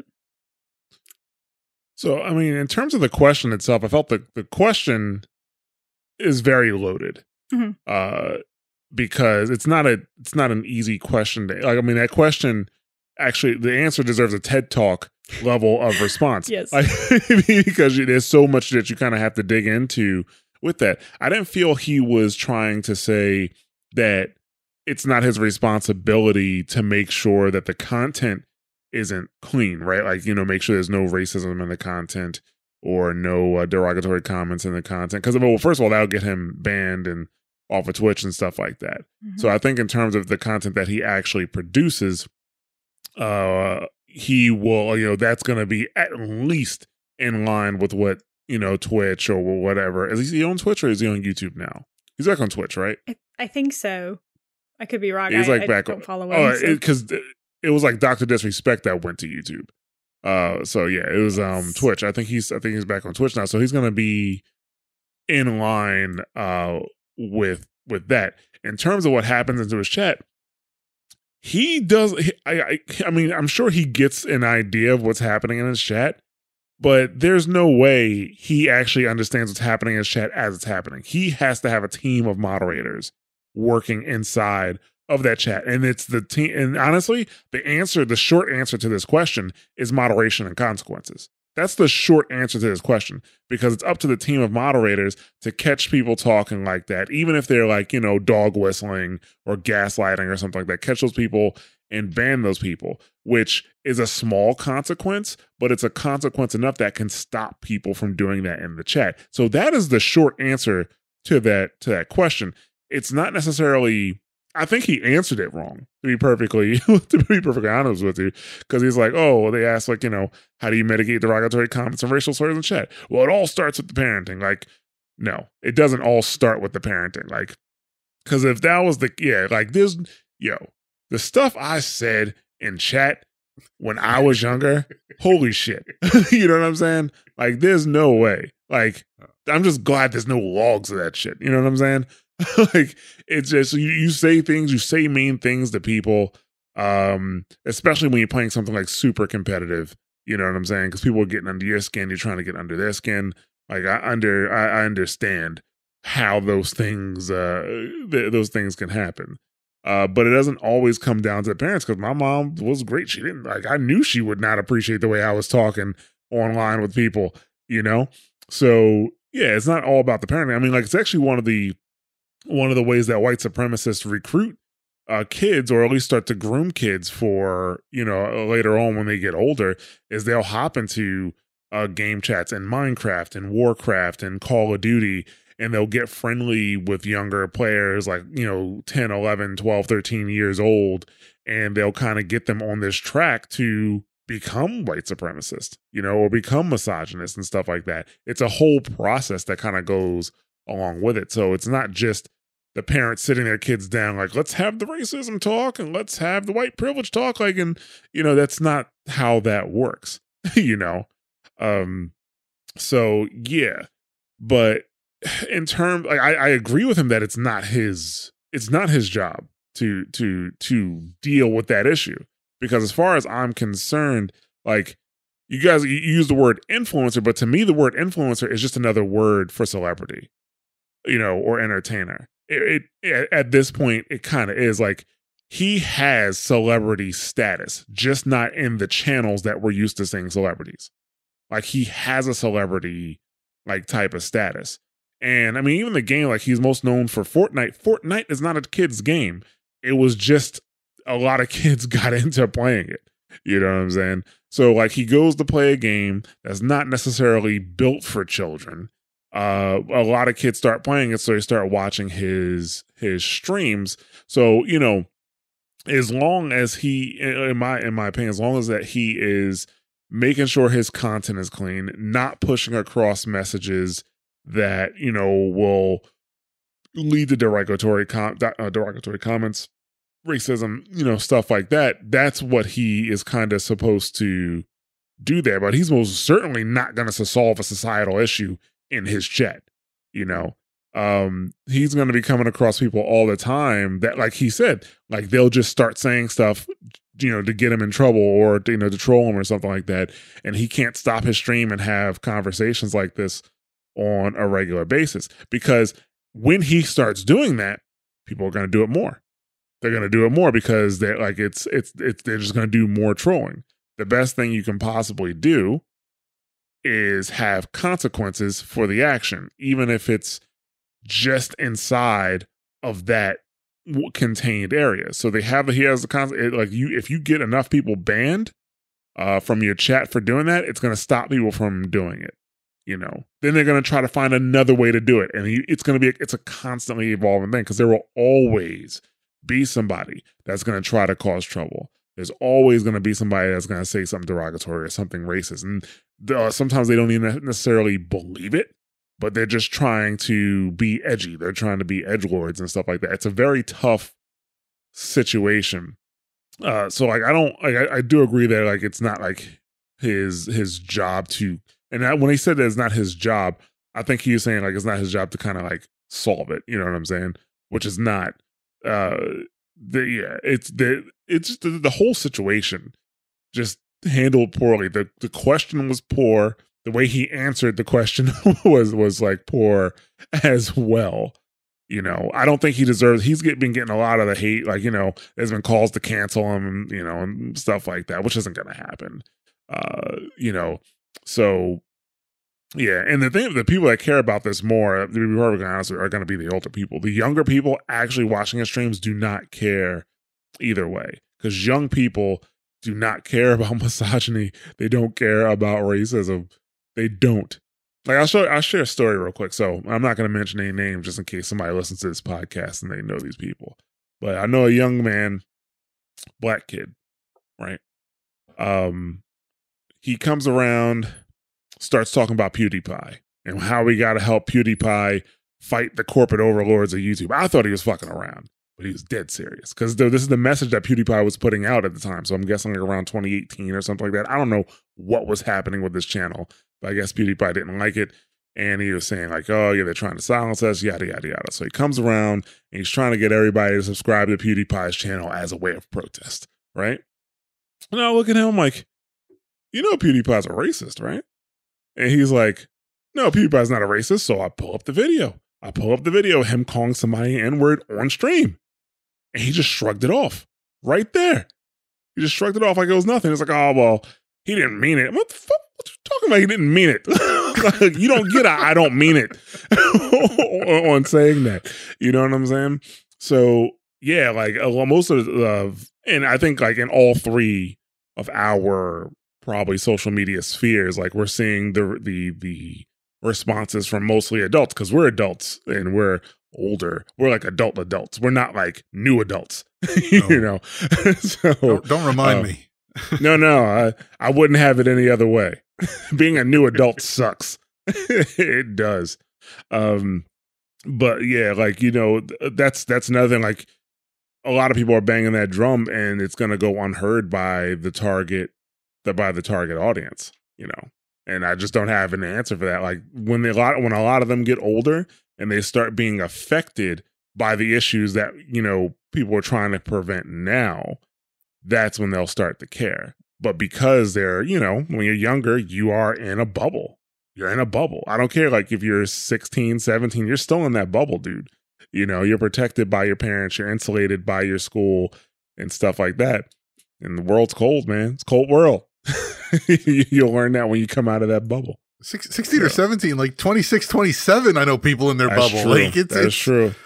so, I mean, in terms of the question itself, I felt the question is very loaded. Mm-hmm. Because it's not an easy question to, like, I mean, that question actually, the answer deserves a TED Talk level of response. Yes. Because there's so much that you kind of have to dig into with that. I didn't feel he was trying to say that it's not his responsibility to make sure that the content isn't clean, right? Like, make sure there's no racism in the content or no derogatory comments in the content. Because, well, first of all, that'll get him banned and off of Twitch and stuff like that. Mm-hmm. So I think in terms of the content that he actually produces, he will, that's going to be at least in line with what, Twitch or whatever. Is he on Twitch or is he on YouTube now? He's back on Twitch, right? I think so. I could be wrong. He's I don't follow him. Because it was like Dr. Disrespect that went to YouTube. So yeah, it was Twitch. I think he's back on Twitch now. So he's going to be in line with that. In terms of what happens into his chat, he does. I mean, I'm sure he gets an idea of what's happening in his chat, but there's no way he actually understands what's happening in his chat as it's happening. He has to have a team of moderators working inside of that chat. And it's the team. And honestly, the short answer to this question is moderation and consequences. That's the short answer to this question, because it's up to the team of moderators to catch people talking like that, even if they're like, dog whistling or gaslighting or something like that. Catch those people and ban those people, which is a small consequence, but it's a consequence enough that can stop people from doing that in the chat. So that is the short answer to that question. It's not necessarily, I think he answered it wrong, to be perfectly honest with you, because he's like, oh, they asked, like, how do you mitigate derogatory comments and racial slurs in chat? Well, it all starts with the parenting. Like, no, it doesn't all start with the parenting. Like, because if that was the stuff I said in chat when I was younger, holy shit. You know what I'm saying? Like, there's no way. Like, I'm just glad there's no logs of that shit. You know what I'm saying? Like, it's just, you say things, you say mean things to people, especially when you're playing something like super competitive. You know what I'm saying? Because people are getting under your skin, you're trying to get under their skin. Like, I understand how those things can happen. But it doesn't always come down to the parents, because my mom was great. She didn't, like, I knew she would not appreciate the way I was talking online with people, So yeah, it's not all about the parenting. I mean, like, it's actually one of the ways that white supremacists recruit kids, or at least start to groom kids for, later on when they get older, is they'll hop into game chats in Minecraft and Warcraft and Call of Duty, and they'll get friendly with younger players, like, 10, 11, 12, 13 years old, and they'll kind of get them on this track to become white supremacist, or become misogynist and stuff like that. It's a whole process that kind of goes along with it. So it's not just the parents sitting their kids down like, let's have the racism talk and let's have the white privilege talk. Like, and, that's not how that works, So yeah, but in terms, like, I agree with him that it's not his job to deal with that issue, because as far as I'm concerned, like, you guys, you use the word influencer, but to me, the word influencer is just another word for celebrity, or entertainer. It at this point, it kind of is. Like, he has celebrity status, just not in the channels that we're used to seeing celebrities. Like, he has a celebrity, like, type of status. And I mean, even the game, like, he's most known for Fortnite. Fortnite is not a kid's game. It was just a lot of kids got into playing it. You know what I'm saying? So, like, he goes to play a game that's not necessarily built for children. A lot of kids start playing it, so they start watching his streams. So, as long as he, in my opinion, as long as that he is making sure his content is clean, not pushing across messages that, will lead to derogatory comments, racism, stuff like that. That's what he is kind of supposed to do there. But he's most certainly not going to solve a societal issue in his chat. He's going to be coming across people all the time that, like he said, like, they'll just start saying stuff, to get him in trouble, or, to troll him or something like that. And he can't stop his stream and have conversations like this on a regular basis, because when he starts doing that, people are going to do it more. they're going to do it more because they're like, they're just going to do more trolling. The best thing you can possibly do is have consequences for the action, even if it's just inside of that contained area. So he has the concept, like if you get enough people banned from your chat for doing that, it's going to stop people from doing it. Then they're going to try to find another way to do it. And it's a constantly evolving thing because there will always be somebody that's going to try to cause trouble. There's always going to be somebody that's going to say something derogatory or something racist. And sometimes they don't even necessarily believe it, but they're just trying to be edgy. They're trying to be edgelords and stuff like that. It's a very tough situation. So like, I do agree that like, it's not like his job to, and when he said that it's not his job, I think he was saying like, it's not his job to kind of like solve it. You know what I'm saying? Which is not, it's just the whole situation just handled poorly. The question was poor. The way he answered the question was like poor as well. I don't think he deserves, he's been getting a lot of the hate. Like, there's been calls to cancel him, and stuff like that, which isn't going to happen. So yeah. And the people that care about this more, to be perfectly honest, are going to be the older people. The younger people actually watching his streams do not care either way, because young people do not care about misogyny. They don't care about racism. They don't. Like, I'll share a story real quick. So I'm not going to mention any names just in case somebody listens to this podcast and they know these people. But I know a young man, black kid, right? He comes around, starts talking about PewDiePie and how we got to help PewDiePie fight the corporate overlords of YouTube. I thought he was fucking around, but he was dead serious, because this is the message that PewDiePie was putting out at the time. So I'm guessing like around 2018 or something like that. I don't know what was happening with this channel, but I guess PewDiePie didn't like it. And he was saying like, oh yeah, they're trying to silence us, yada, yada, yada. So he comes around and he's trying to get everybody to subscribe to PewDiePie's channel as a way of protest, right? And I look at him like, PewDiePie's a racist, right? And he's like, no, PewDiePie's not a racist. So I pull up the video. Of him calling somebody N-word on stream. And he just shrugged it off right there. He just shrugged it off like it was nothing. It's like, oh, well, he didn't mean it. What the fuck? What you talking about? He didn't mean it. Like, you don't get I don't mean it on saying that. You know what I'm saying? So, yeah, like most of and I think like in all three of our probably social media spheres, like we're seeing the responses from mostly adults, because we're adults and we're older. We're like adults. We're not like new adults. So don't remind me. No, I wouldn't have it any other way. Being a new adult sucks. It does. But yeah, like, that's another thing. Like, a lot of people are banging that drum and it's going to go unheard by the target audience, and I just don't have an answer for that. Like, when a lot of them get older and they start being affected by the issues that, people are trying to prevent now, that's when they'll start to care. But because they're, when you're younger, you are in a bubble. You're in a bubble. I don't care. Like, if you're 16, 17, you're still in that bubble, dude. You're protected by your parents. You're insulated by your school and stuff like that. And the world's cold, man. It's a cold world. You'll learn that when you come out of that bubble. 16 or 17, like 26, 27, I know people in their bubble. True. Like, That's true.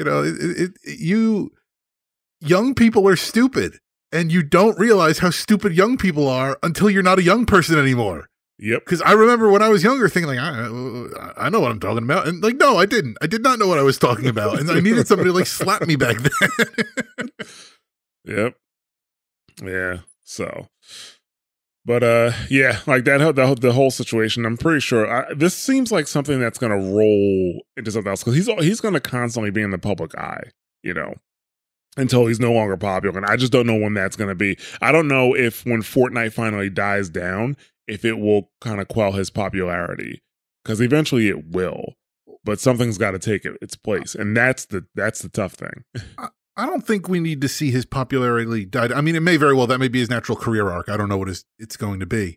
Young people are stupid, and you don't realize how stupid young people are until you're not a young person anymore. Yep. Because I remember when I was younger thinking like, I know what I'm talking about. And like, no, I didn't. I did not know what I was talking about. And I needed somebody to like slap me back then. Yep. Yeah. So, but yeah, like the whole situation, I'm pretty sure this seems like something that's going to roll into something else, because he's going to constantly be in the public eye, until he's no longer popular. And I just don't know when that's going to be. I don't know if when Fortnite finally dies down, if it will kind of quell his popularity, because eventually it will, but something's got to take its place. And that's the tough thing. I don't think we need to see his popularity die. I mean, it may very well, that may be his natural career arc. I don't know what it's going to be,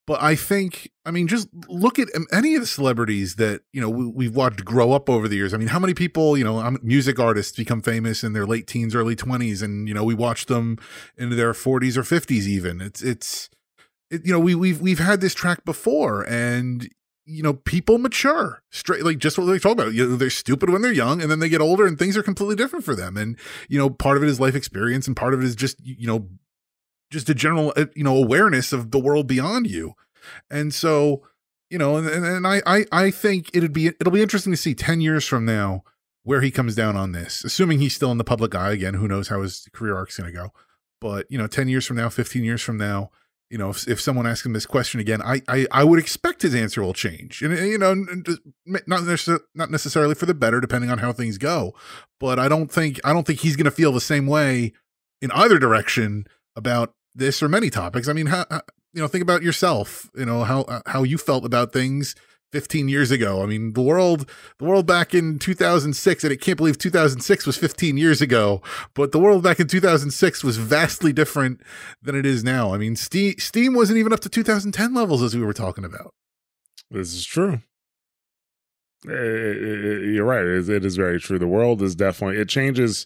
But I think, I mean, just look at any of the celebrities that, you know, we've watched grow up over the years. I mean, how many people, you know, music artists become famous in their late teens, early 20s, and, you know, we watch them into their 40s or 50s even. You know, we've had this track before, and, you know, people mature straight, like just what they talk about. You know, they're stupid when they're young, and then they get older and things are completely different for them. And, you know, part of it is life experience, and part of it is just, you know, just a general, you know, awareness of the world beyond you. And so, you know, and I think it'll be interesting to see 10 years from now where he comes down on this, assuming he's still in the public eye. Again, who knows how his career arc's going to go. But, you know, 10 years from now, 15 years from now, you know, if someone asks him this question again, I would expect his answer will change. And, you know, not necessarily for the better, depending on how things go. But I don't think he's going to feel the same way in either direction about this or many topics. I mean, you know, think about yourself, you know, how you felt about things 15 years ago. I mean, the world back in 2006, and I can't believe 2006 was 15 years ago, but the world back in 2006 was vastly different than it is now. I mean, Steam wasn't even up to 2010 levels, as we were talking about. This is true. You're right. It is very true. The world is definitely, it changes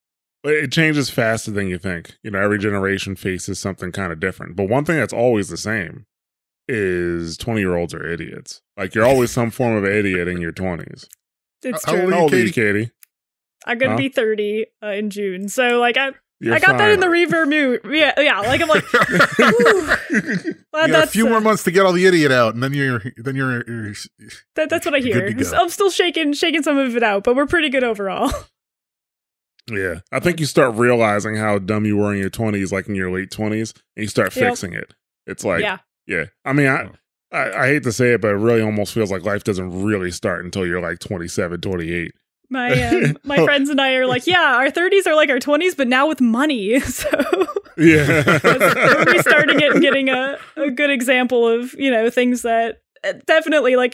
faster than you think. You know, every generation faces something kind of different. But one thing that's always the same is 20-year-olds are idiots. Like, you're always some form of idiot in your 20s. It's true. How old are you, Katie? I'm going to be 30 in June. So, like, I got that in the reverb mute. Yeah. Like, I'm like, you got a few more months to get all the idiot out, and then you're that's what I hear. I'm still shaking some of it out, but we're pretty good overall. Yeah, I think you start realizing how dumb you were in your 20s, like in your late 20s, and you start fixing it. It's like, yeah. I mean, I hate to say it, but it really almost feels like life doesn't really start until you're like 27, 28. My friends and I are like, yeah, our 30s are like our 20s, but now with money. So yeah, we're restarting it and getting a good example of, you know, things that definitely, like,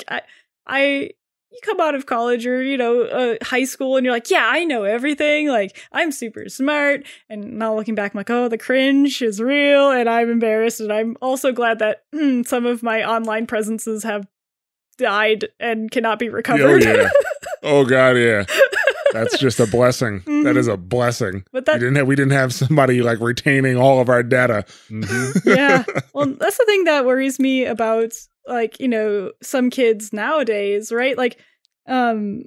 you come out of college or, you know, high school, and you're like, yeah, I know everything. Like, I'm super smart. And now looking back, I'm like, oh, the cringe is real, and I'm embarrassed. And I'm also glad that some of my online presences have died and cannot be recovered. Oh, yeah. Oh, God, yeah. That's just a blessing. Mm-hmm. That is a blessing. But we didn't have somebody like retaining all of our data. Mm-hmm. Yeah. Well, that's the thing that worries me about, like, you know, some kids nowadays, right? Like, I'm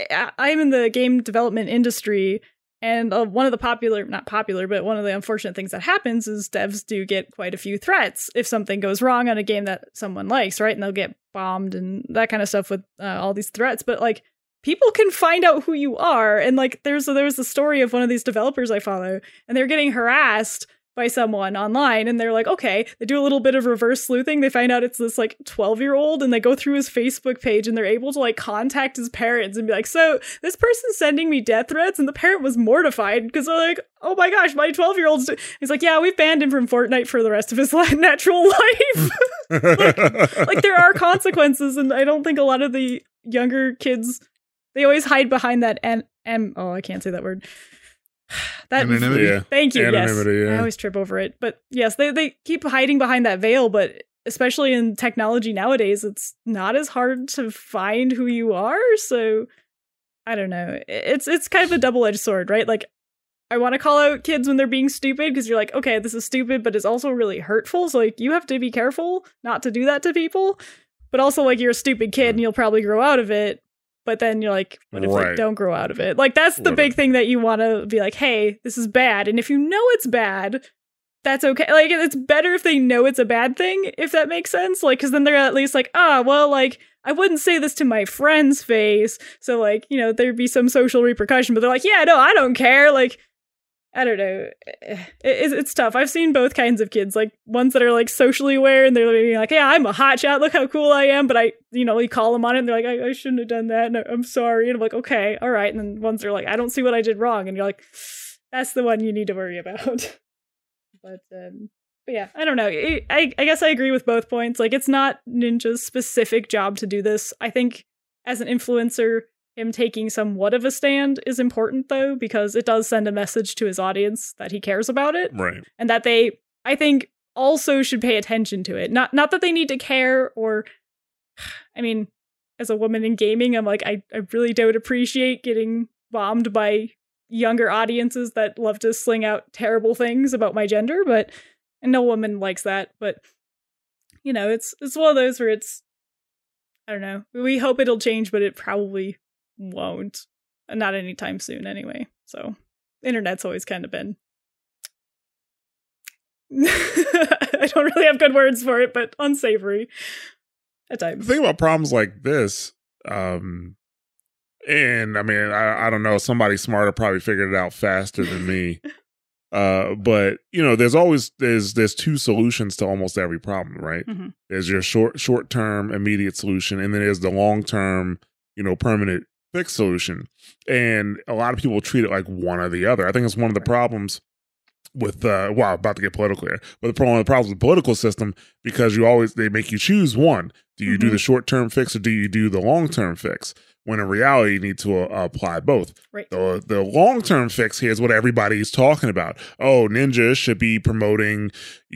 in the game development industry, and one of the not popular, but one of the unfortunate things that happens is devs do get quite a few threats if something goes wrong on a game that someone likes, right? And they'll get bombed and that kind of stuff with all these threats. But, like, people can find out who you are. And, like, there was a story of one of these developers I follow, and they're getting harassed by someone online, and they're like, okay, they do a little bit of reverse sleuthing. They find out it's this, like, 12-year-old, and they go through his Facebook page, and they're able to, like, contact his parents and be like, so this person's sending me death threats. And the parent was mortified because they're like, oh my gosh, my 12-year-old's he's like, yeah, we've banned him from Fortnite for the rest of his natural life. like there are consequences, and I don't think a lot of the younger kids, they always hide behind that I can't say that word. That anonymity. Yeah. Thank you. Anonymity, yes, yeah. I always trip over it, but yes, they keep hiding behind that veil. But especially in technology nowadays, it's not as hard to find who you are. So I don't know. It's kind of a double-edged sword, right? Like, I want to call out kids when they're being stupid because you're like, okay, this is stupid, but it's also really hurtful. So, like, you have to be careful not to do that to people. But also, like, you're a stupid kid and you'll probably grow out of it. But then you're like, what if I don't grow out of it? Like, that's the big thing that you want to be like, hey, this is bad. And if you know it's bad, that's okay. Like, it's better if they know it's a bad thing, if that makes sense. Like, because then they're at least like, well, like, I wouldn't say this to my friend's face. So, like, you know, there'd be some social repercussion. But they're like, yeah, no, I don't care. Like, I don't know. It's tough. I've seen both kinds of kids, like ones that are like socially aware and they're being like, yeah, I'm a hotshot. Look how cool I am. But you call them on it and they're like, I shouldn't have done that. No, I'm sorry. And I'm like, okay, all right. And then ones that are like, I don't see what I did wrong. And you're like, that's the one you need to worry about. But yeah, I don't know. I guess I agree with both points. Like, it's not Ninja's specific job to do this. I think as an influencer, him taking somewhat of a stand is important, though, because it does send a message to his audience that he cares about it. Right. And that I think also should pay attention to it. Not that they need to care, or, I mean, as a woman in gaming, I'm like, I really don't appreciate getting bombed by younger audiences that love to sling out terrible things about my gender, and no woman likes that. But, you know, it's one of those where it's, I don't know, we hope it'll change, but it probably won't. Not anytime soon anyway. So, internet's always kind of been I don't really have good words for it, but unsavory at times. The thing about problems like this, and I mean, I don't know, somebody smarter probably figured it out faster than me. But you know, there's two solutions to almost every problem, right? Mm-hmm. There's your short term immediate solution, and then there's the long term, you know, permanent fixed solution. And a lot of people treat it like one or the other. I think it's one of the problems with about to get political here, but one of the problems with the political system, because they make you choose one. Do you do the short-term fix, or do you do the long-term fix? When in reality, you need to apply both. Right. The long-term fix here is what everybody's talking about. Oh, Ninja should be promoting,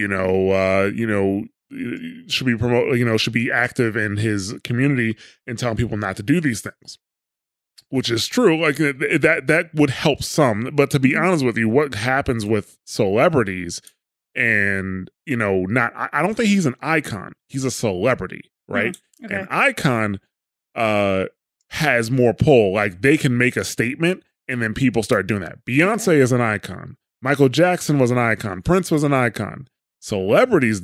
should be active in his community and telling people not to do these things. Which is true, like that would help some. But to be honest with you, what happens with celebrities, and you know, I don't think he's an icon. He's a celebrity, right? Mm-hmm. Okay. An icon has more pull. Like they can make a statement, and then people start doing that. Beyonce is an icon. Michael Jackson was an icon. Prince was an icon. Celebrities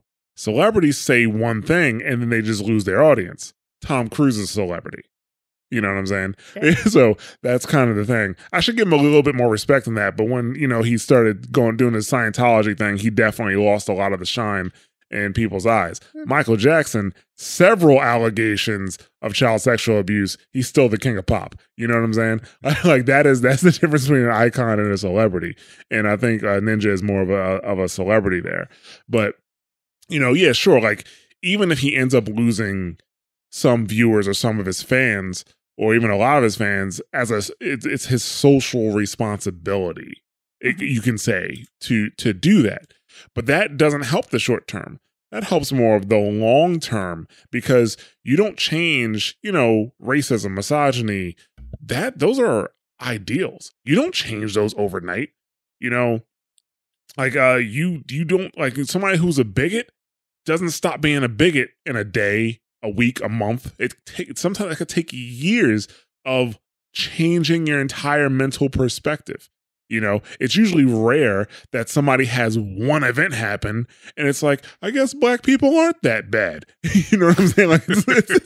say one thing, and then they just lose their audience. Tom Cruise is a celebrity. You know what I'm saying? Okay. So that's kind of the thing. I should give him a little bit more respect than that. But when, you know, he started doing his Scientology thing, he definitely lost a lot of the shine in people's eyes. Michael Jackson, several allegations of child sexual abuse. He's still the king of pop. You know what I'm saying? Like that's the difference between an icon and a celebrity. And I think Ninja is more of a celebrity there. But, you know, yeah, sure. Like even if he ends up losing some viewers or some of his fans, or even a lot of his fans, it's his social responsibility, you can say, to do that. But that doesn't help the short term. That helps more of the long term, because you don't change, you know, racism, misogyny. Those are ideals. You don't change those overnight. You know, like you don't, like somebody who's a bigot doesn't stop being a bigot in a day, a week, a month. Sometimes it could take years of changing your entire mental perspective. You know, it's usually rare that somebody has one event happen and it's like, I guess black people aren't that bad. You know what I'm saying? Like,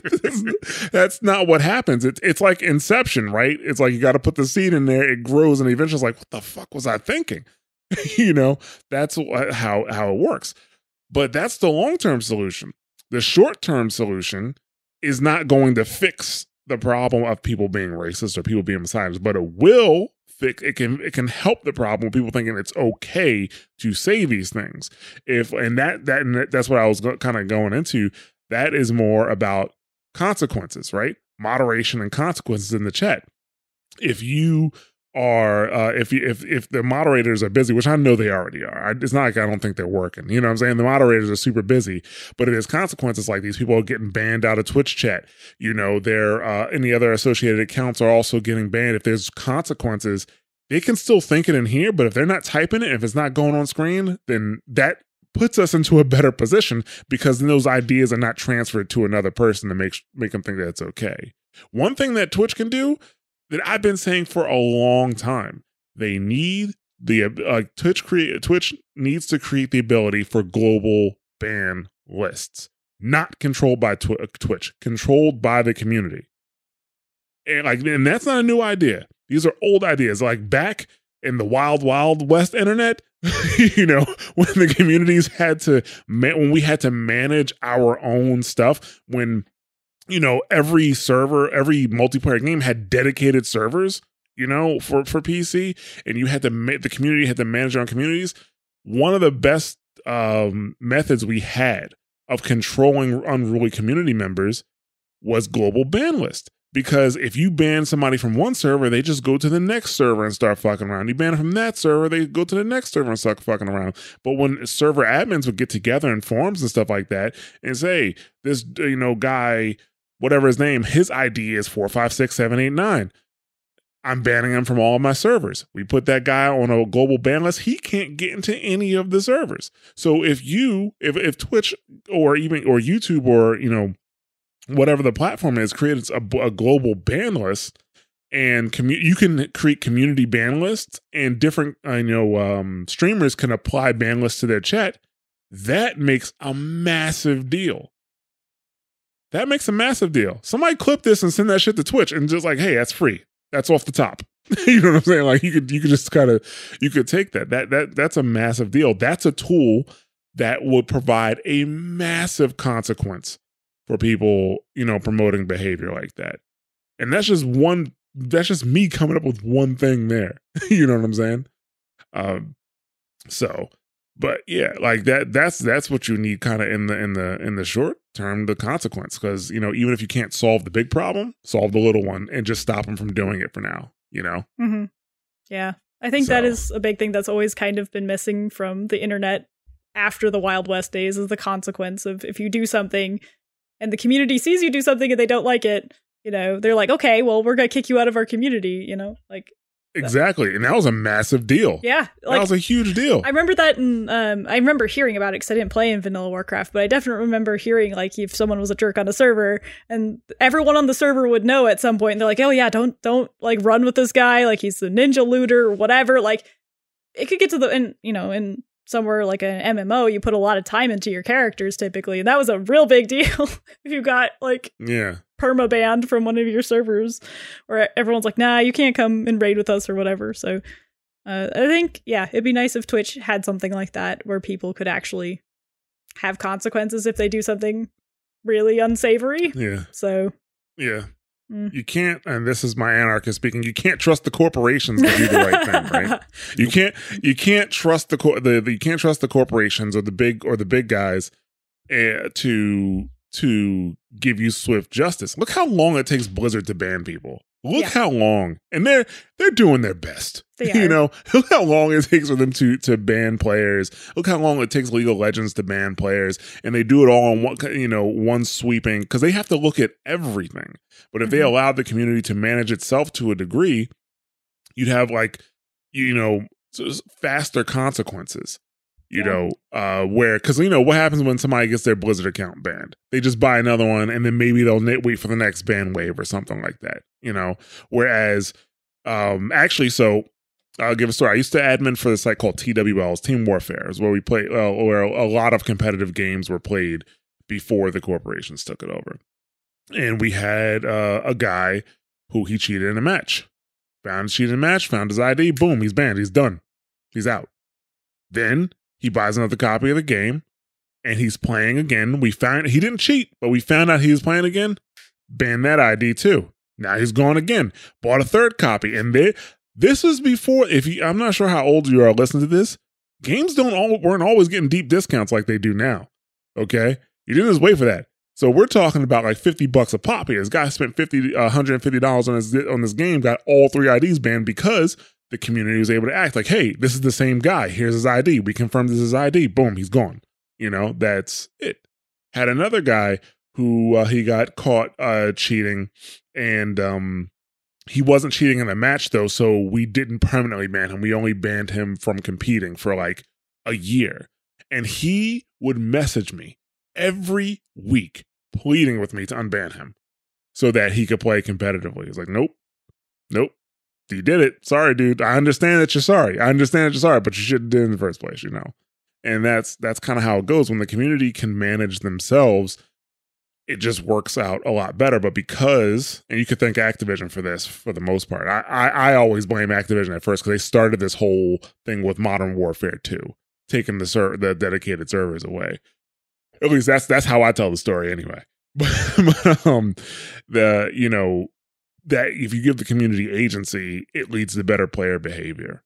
that's not what happens. It's like Inception, right? It's like you got to put the seed in there, it grows, and eventually it's like, what the fuck was I thinking? You know, that's how it works. But that's the long-term solution. The short-term solution is not going to fix the problem of people being racist or people being misogynist, but it will fix. It can help the problem of people thinking it's okay to say these things. That's what I was kind of going into. That is more about consequences, right? Moderation and consequences in the chat. If you are if the moderators are busy, which I know they already are, it's not like I don't think they're working. You know what I'm saying? The moderators are super busy, but it is consequences like these. People are getting banned out of Twitch chat. You know, any other associated accounts are also getting banned. If there's consequences, they can still think it in here, but if they're not typing it, if it's not going on screen, then that puts us into a better position, because then those ideas are not transferred to another person to make them think that it's okay. One thing that Twitch can do, that I've been saying for a long time, they need Twitch needs to create the ability for global ban lists, not controlled by Twitch, controlled by the community. And that's not a new idea. These are old ideas. Like back in the wild, wild west internet, you know, when the communities when we had to manage our own stuff, when, you know, every multiplayer game had dedicated servers, you know, for PC, and the community had to manage their own communities. One of the best methods we had of controlling unruly community members was global ban list. Because if you ban somebody from one server, they just go to the next server and start fucking around. You ban them from that server, they go to the next server and start fucking around. But when server admins would get together in forums and stuff like that and say, this, guy, whatever his name, his ID is 456789. I'm banning him from all of my servers. We put that guy on a global ban list. He can't get into any of the servers. So if Twitch or YouTube or, whatever the platform is, creates a global ban list, and you can create community ban lists, and different streamers can apply ban lists to their chat. That makes a massive deal. Somebody clip this and send that shit to Twitch and just like, hey, that's free. That's off the top. You know what I'm saying? Like you could just you could take that. That's a massive deal. That's a tool that would provide a massive consequence for people, promoting behavior like that. And that's just me coming up with one thing there. You know what I'm saying? But yeah, like that's what you need kind of in the short term, the consequence. Because, even if you can't solve the big problem, solve the little one and just stop them from doing it for now, Mm-hmm. Yeah. I think that is a big thing that's always kind of been missing from the internet after the Wild West days, is the consequence of if you do something and the community sees you do something and they don't like it, they're like, okay, well, we're going to kick you out of our community, like. Exactly. And that was a massive deal. Yeah. That was a huge deal. I remember that I remember hearing about it because I didn't play in Vanilla Warcraft, but I definitely remember hearing like if someone was a jerk on a server and everyone on the server would know at some point, and they're like, oh yeah, don't like run with this guy. Like he's the ninja looter or whatever. Like it could get to in somewhere like an MMO, you put a lot of time into your characters typically. And that was a real big deal if you got like perma banned from one of your servers, where everyone's like, nah, you can't come and raid with us or whatever. So I think, it'd be nice if Twitch had something like that where people could actually have consequences if they do something really unsavory. Yeah. So. Yeah. You can't, and this is my anarchist speaking, you can't trust the corporations to do the right thing, right? You can't trust you can't trust the corporations or the big guys to give you swift justice. Look how long it takes Blizzard to ban people. Look how long, and they're doing their best. Look how long it takes for them to ban players. Look how long it takes League of Legends to ban players, and they do it all in one sweeping, because they have to look at everything. But if they allowed the community to manage itself to a degree, you'd have faster consequences. Where, because what happens when somebody gets their Blizzard account banned? They just buy another one, and then maybe they'll wait for the next ban wave or something like that. Whereas, so I'll give a story. I used to admin for this site called TWLs, Team Warfare, is where we play, where a lot of competitive games were played before the corporations took it over. And we had a guy who he cheated in a match. Found his ID, boom, he's banned, he's done, he's out. Then he buys another copy of the game, and he's playing again. We found he didn't cheat, but we found out he was playing again. Banned that ID too. Now he's gone again. Bought a third copy, and this was before. I'm not sure how old you are listening to this. Games weren't always getting deep discounts like they do now. Okay, you didn't just wait for that. So we're talking about like $50 a pop here. This guy spent $150 on this game, got all 3 IDs banned because the community was able to act like, hey, this is the same guy. Here's his ID. We confirmed this is his ID. Boom, he's gone. That's it. Had another guy who he got caught cheating, and he wasn't cheating in a match though, so we didn't permanently ban him. We only banned him from competing for like a year. And he would message me every week pleading with me to unban him so that he could play competitively. He's like, nope. You did it. Sorry, dude. I understand that you're sorry, but you shouldn't do it in the first place, And that's kind of how it goes. When the community can manage themselves, it just works out a lot better. But because, and you could thank Activision for this for the most part. I always blame Activision at first because they started this whole thing with Modern Warfare 2, taking the dedicated servers away. At least that's how I tell the story anyway. That if you give the community agency, it leads to better player behavior,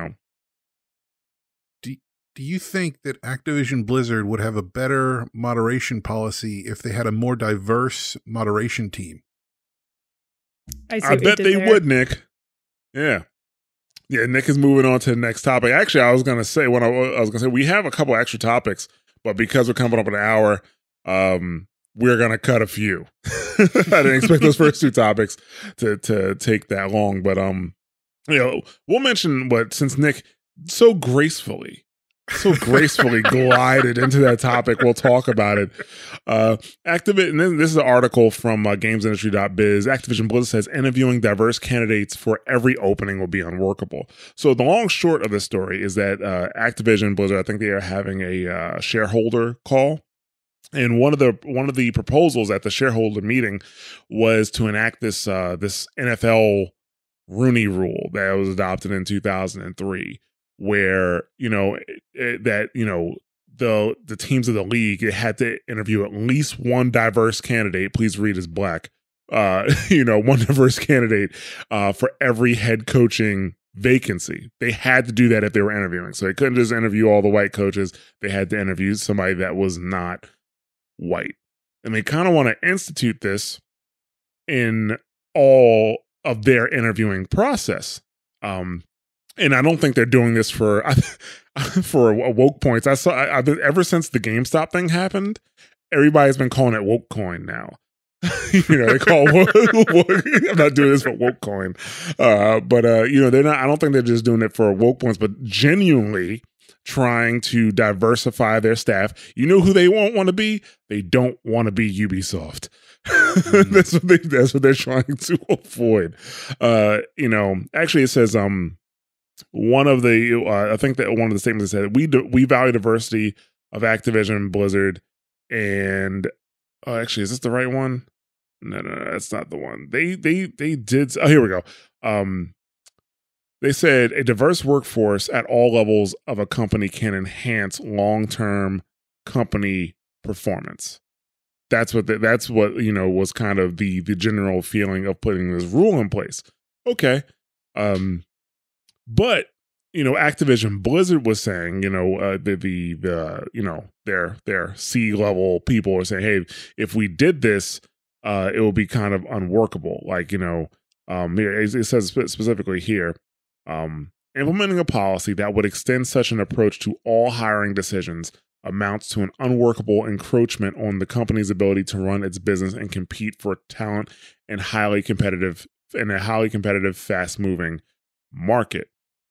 Do you think that Activision Blizzard would have a better moderation policy if they had a more diverse moderation team? I bet they would, Nick. Yeah. Yeah, Nick is moving on to the next topic. Actually, I was going to say we have a couple extra topics, but because we're coming up an hour, we're going to cut a few. I didn't expect those first two topics to take that long, but we'll mention since Nick so gracefully glided into that topic, we'll talk about it. Activision, and this is an article from gamesindustry.biz. Activision Blizzard says interviewing diverse candidates for every opening will be unworkable. So the long short of the story is that Activision Blizzard, I think they are having a shareholder call. And one of the proposals at the shareholder meeting was to enact this NFL Rooney Rule that was adopted in 2003. Where the teams of the league had to interview at least one diverse candidate. Please read as black. One diverse candidate for every head coaching vacancy. They had to do that if they were interviewing. So they couldn't just interview all the white coaches. They had to interview somebody that was not white. And they kind of want to institute this in all of their interviewing process. And I don't think they're doing this for woke points. I've been, ever since the GameStop thing happened, everybody's been calling it woke coin now. They call I'm not doing this for woke coin. They're not, I don't think they're just doing it for woke points, but genuinely trying to diversify their staff. You know who they won't want to be? They don't want to be Ubisoft. That's what they're trying to avoid. Actually it says, I think that one of the statements said we value diversity of Activision Blizzard, and actually, is this the right one? No, that's not the one. They did. Oh, here we go. They said a diverse workforce at all levels of a company can enhance long-term company performance. That's what was kind of the general feeling of putting this rule in place. Okay. But Activision Blizzard was saying, their C-level people are saying, hey, if we did this, it will be kind of unworkable. Like, it says specifically here, implementing a policy that would extend such an approach to all hiring decisions amounts to an unworkable encroachment on the company's ability to run its business and compete for talent in a highly competitive, fast-moving market.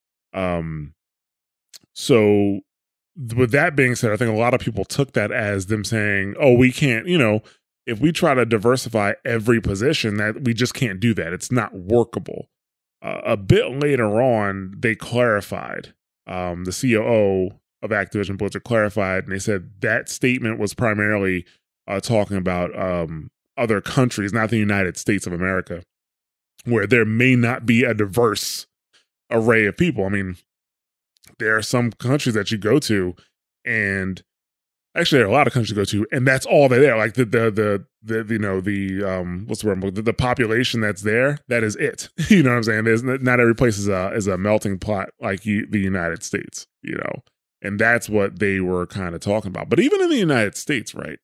So with that being said, I think a lot of people took that as them saying, oh, we can't, if we try to diversify every position, that we just can't do that. It's not workable. A bit later on, they clarified, the COO of Activision Blizzard clarified, and they said that statement was primarily talking about other countries, not the United States of America, where there may not be a diverse array of people. I mean, there are some countries that you go to, and actually there are a lot of countries to go to, and that's all they're there. Like the what's the word? The population that's there, that is it. You know what I'm saying? There's not every place is a melting pot like the United States, and that's what they were kind of talking about. But even in the United States, right?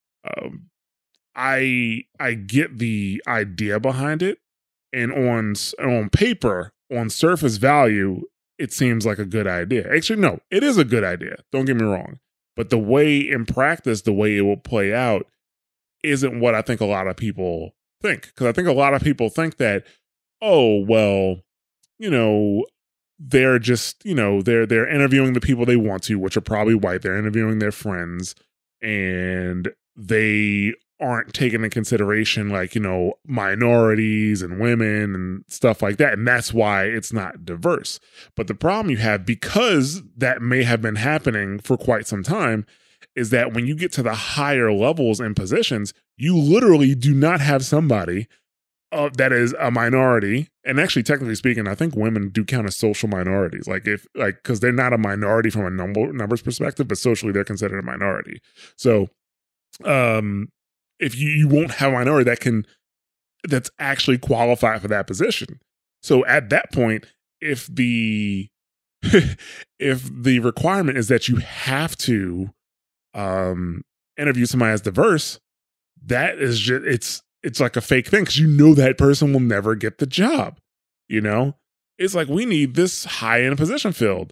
I get the idea behind it, and on paper, on surface value, it seems like a good idea. Actually, no, it is a good idea. Don't get me wrong. But the way in practice, the way it will play out isn't what I think a lot of people think. Because I think a lot of people think that, oh, well, they're just, they're interviewing the people they want to, which are probably white. They're interviewing their friends, and they aren't taking into consideration minorities and women and stuff like that. And that's why it's not diverse. But the problem you have, because that may have been happening for quite some time, is that when you get to the higher levels and positions, you literally do not have somebody that is a minority. And actually, technically speaking, I think women do count as social minorities. Because they're not a minority from a numbers perspective, but socially they're considered a minority. So, if you won't have a minority that's actually qualified for that position. So at that point, if the requirement is that you have to interview somebody as diverse, that is just it's like a fake thing because you know that person will never get the job. You know, it's like we need this high-end position filled.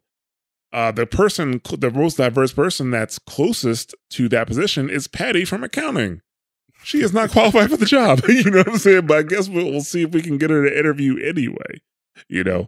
The most diverse person that's closest to that position is Patty from accounting. She is not qualified for the job. You know what I'm saying? But I guess we'll see if we can get her to interview anyway. You know,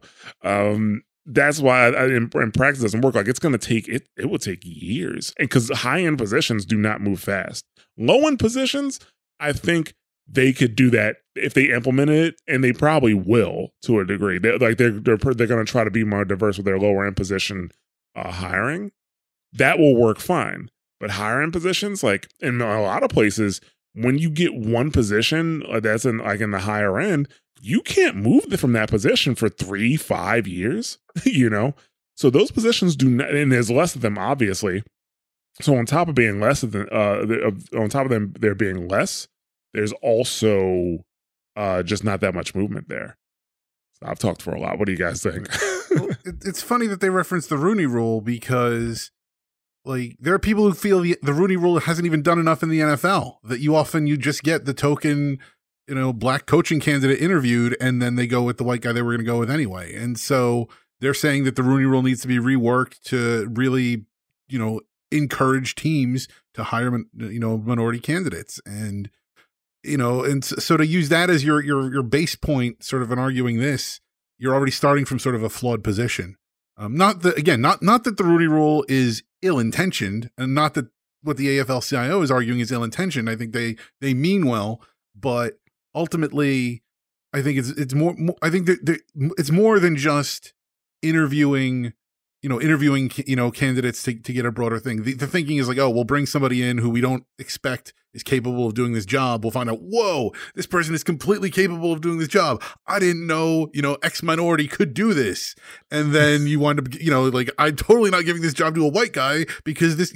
that's why in practice it doesn't work. Like it's going to take it will take years, and because high-end positions do not move fast. Low-end positions, I think they could do that if they implemented it, and they probably will to a degree. They're going to try to be more diverse with their lower-end position hiring. That will work fine. But higher-end positions, like in a lot of places, when you get one position that's in the higher end, you can't move from that position for 3-5 years. You know, so those positions do not, and there's less of them, obviously. So on top of being less of them, on top of them there being less, there's also just not that much movement there. So I've talked for a lot. What do you guys think? Well, it's funny that they reference the Rooney Rule because, like, there are people who feel the Rooney Rule hasn't even done enough in the NFL. That you just get the token, you know, black coaching candidate interviewed, and then they go with the white guy they were going to go with anyway. And so they're saying that the Rooney Rule needs to be reworked to really, you know, encourage teams to hire, you know, minority candidates. And, you know, and so to use that as your base point, sort of in arguing this, you're already starting from sort of a flawed position. Not that the Rooney Rule is ill-intentioned, and not that what the AFL-CIO is arguing is ill-intentioned. I think they mean well, but ultimately, I think it's more. I think that it's more than just interviewing candidates to get a broader thing. The thinking is like, oh, we'll bring somebody in who we don't expect is capable of doing this job. We'll find out, whoa, this person is completely capable of doing this job. I didn't know, X minority could do this. And then you wind up, like, I'm totally not giving this job to a white guy because this,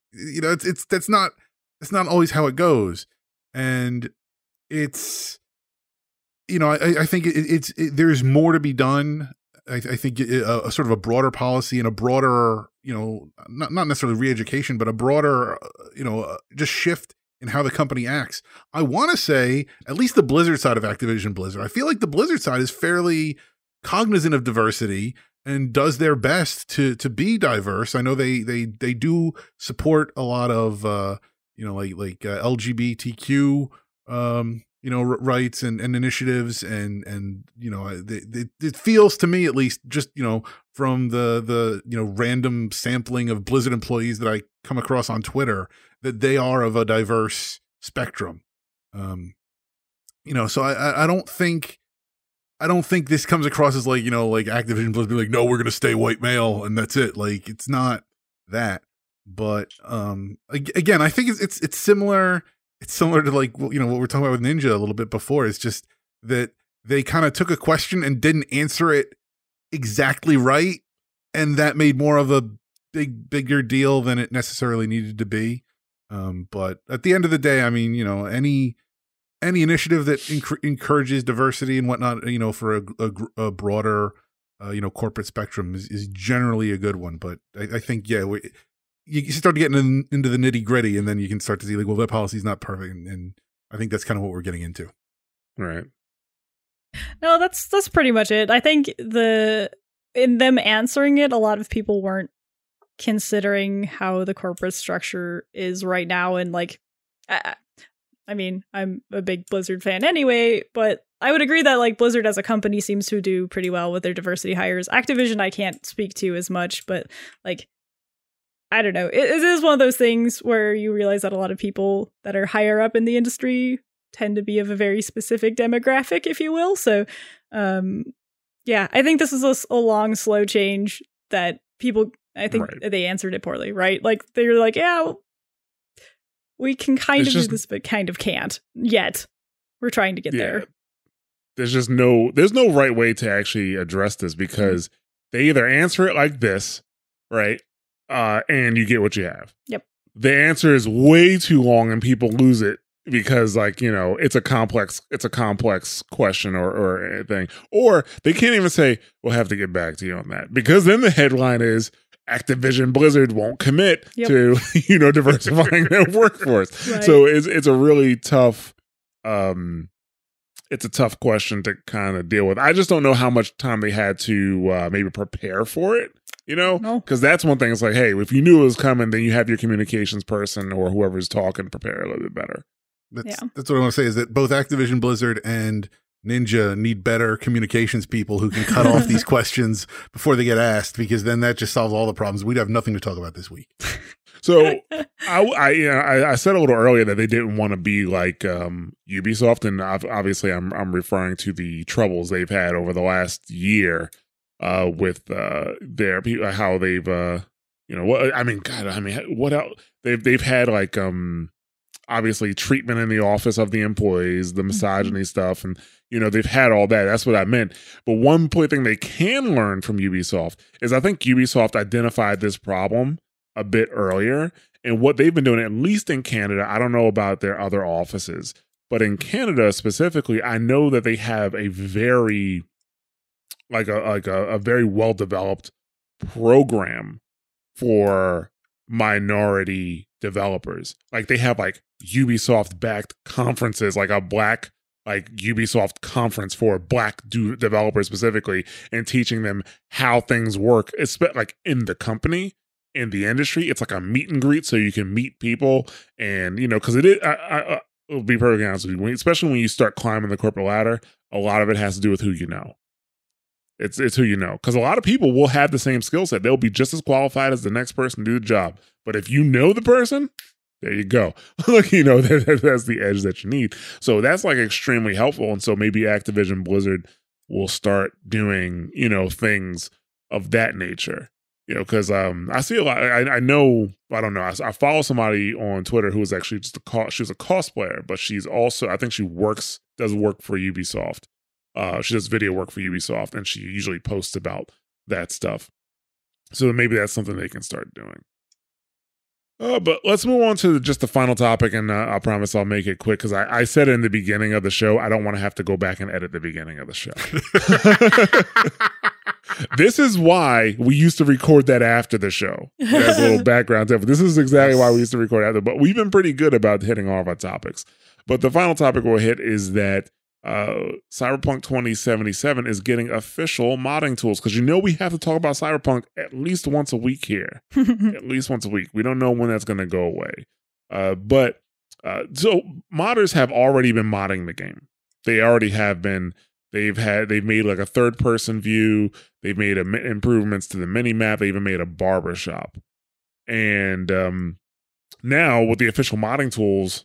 that's not always how it goes. And it's, I think there's more to be done. I think a sort of a broader policy and a broader, not necessarily re-education, but a broader, just shift in how the company acts. I want to say at least the Blizzard side of Activision Blizzard. I feel like the Blizzard side is fairly cognizant of diversity and does their best to be diverse. I know they do support a lot of, LGBTQ, rights and initiatives and it feels to me, at least, just from the random sampling of Blizzard employees that I come across on Twitter, that they are of a diverse spectrum. So I don't think this comes across as like Activision Blizzard be like, no, we're gonna stay white male and that's it. Like, it's not that. But again, I think it's similar. It's similar to like, what we're talking about with Ninja a little bit before. It's just that they kind of took a question and didn't answer it exactly right. And that made more of a bigger deal than it necessarily needed to be. But at the end of the day, I mean, any initiative that encourages diversity and whatnot, for a broader, corporate spectrum is generally a good one. But I think, you start getting into the nitty gritty, and then you can start to see like, well, that policy is not perfect, and I think that's kind of what we're getting into. Right. No, that's pretty much it. I think in them answering it, a lot of people weren't considering how the corporate structure is right now, and like, I mean, I'm a big Blizzard fan anyway, but I would agree that like Blizzard as a company seems to do pretty well with their diversity hires. Activision, I can't speak to as much, but like, I don't know. It is one of those things where you realize that a lot of people that are higher up in the industry tend to be of a very specific demographic, if you will. So, I think this is a long, slow change that people, I think they answered it poorly, right? Like, they're like, yeah, we can kind of do this, but kind of can't yet. We're trying to get there. There's no right way to actually address this because they either answer it like this, right? And you get what you have. Yep. The answer is way too long and people lose it because, like, it's a complex question or anything. Or they can't even say, we'll have to get back to you on that. Because then the headline is Activision Blizzard won't commit to, diversifying their workforce. Right. So it's a really tough it's a tough question to kind of deal with. I just don't know how much time they had to maybe prepare for it, because that's one thing. It's like, hey, if you knew it was coming, then you have your communications person or whoever's talking prepare a little bit better. That's what I want to say is that both Activision Blizzard and Ninja need better communications people who can cut off these questions before they get asked, because then that just solves all the problems. We'd have nothing to talk about this week. So I said a little earlier that they didn't want to be like Ubisoft, and obviously I'm referring to the troubles they've had over the last year with their how they've what else they've had, like obviously treatment in the office of the employees, the misogyny stuff, and they've had all that. That's what I meant. But one thing they can learn from Ubisoft is I think Ubisoft identified this problem a bit earlier, and what they've been doing, at least in Canada, I don't know about their other offices, but in Canada specifically, I know that they have a very a very well developed program for minority developers. Like they have like Ubisoft backed conferences, like a black Ubisoft conference for black developers specifically, and teaching them how things work, like in the company, in the industry. It's like a meet and greet, so you can meet people, and because it is. I'll be perfectly honest with you, especially when you start climbing the corporate ladder, a lot of it has to do with who you know. It's who you know, because a lot of people will have the same skill set. They'll be just as qualified as the next person to do the job. But if you know the person, there you go. That's the edge that you need. So that's like extremely helpful. And so maybe Activision Blizzard will start doing, things of that nature. Because I see a lot. I know. I don't know. I follow somebody on Twitter who was actually she was a cosplayer, but she's also, I think she does work for Ubisoft. She does video work for Ubisoft, and she usually posts about that stuff. So maybe that's something they can start doing. But let's move on to just the final topic, and I promise I'll make it quick, because I said in the beginning of the show, I don't want to have to go back and edit the beginning of the show. This is why we used to record that after the show. As a little background. This is exactly why we used to record after, but we've been pretty good about hitting all of our topics. But the final topic we'll hit is that Cyberpunk 2077 is getting official modding tools, because we have to talk about Cyberpunk at least once a week here. At least once a week. We don't know when that's going to go away. So modders have already been modding the game. They already have been. They've made like a third person view. They've made improvements to the mini map. They even made a barbershop. And now with the official modding tools,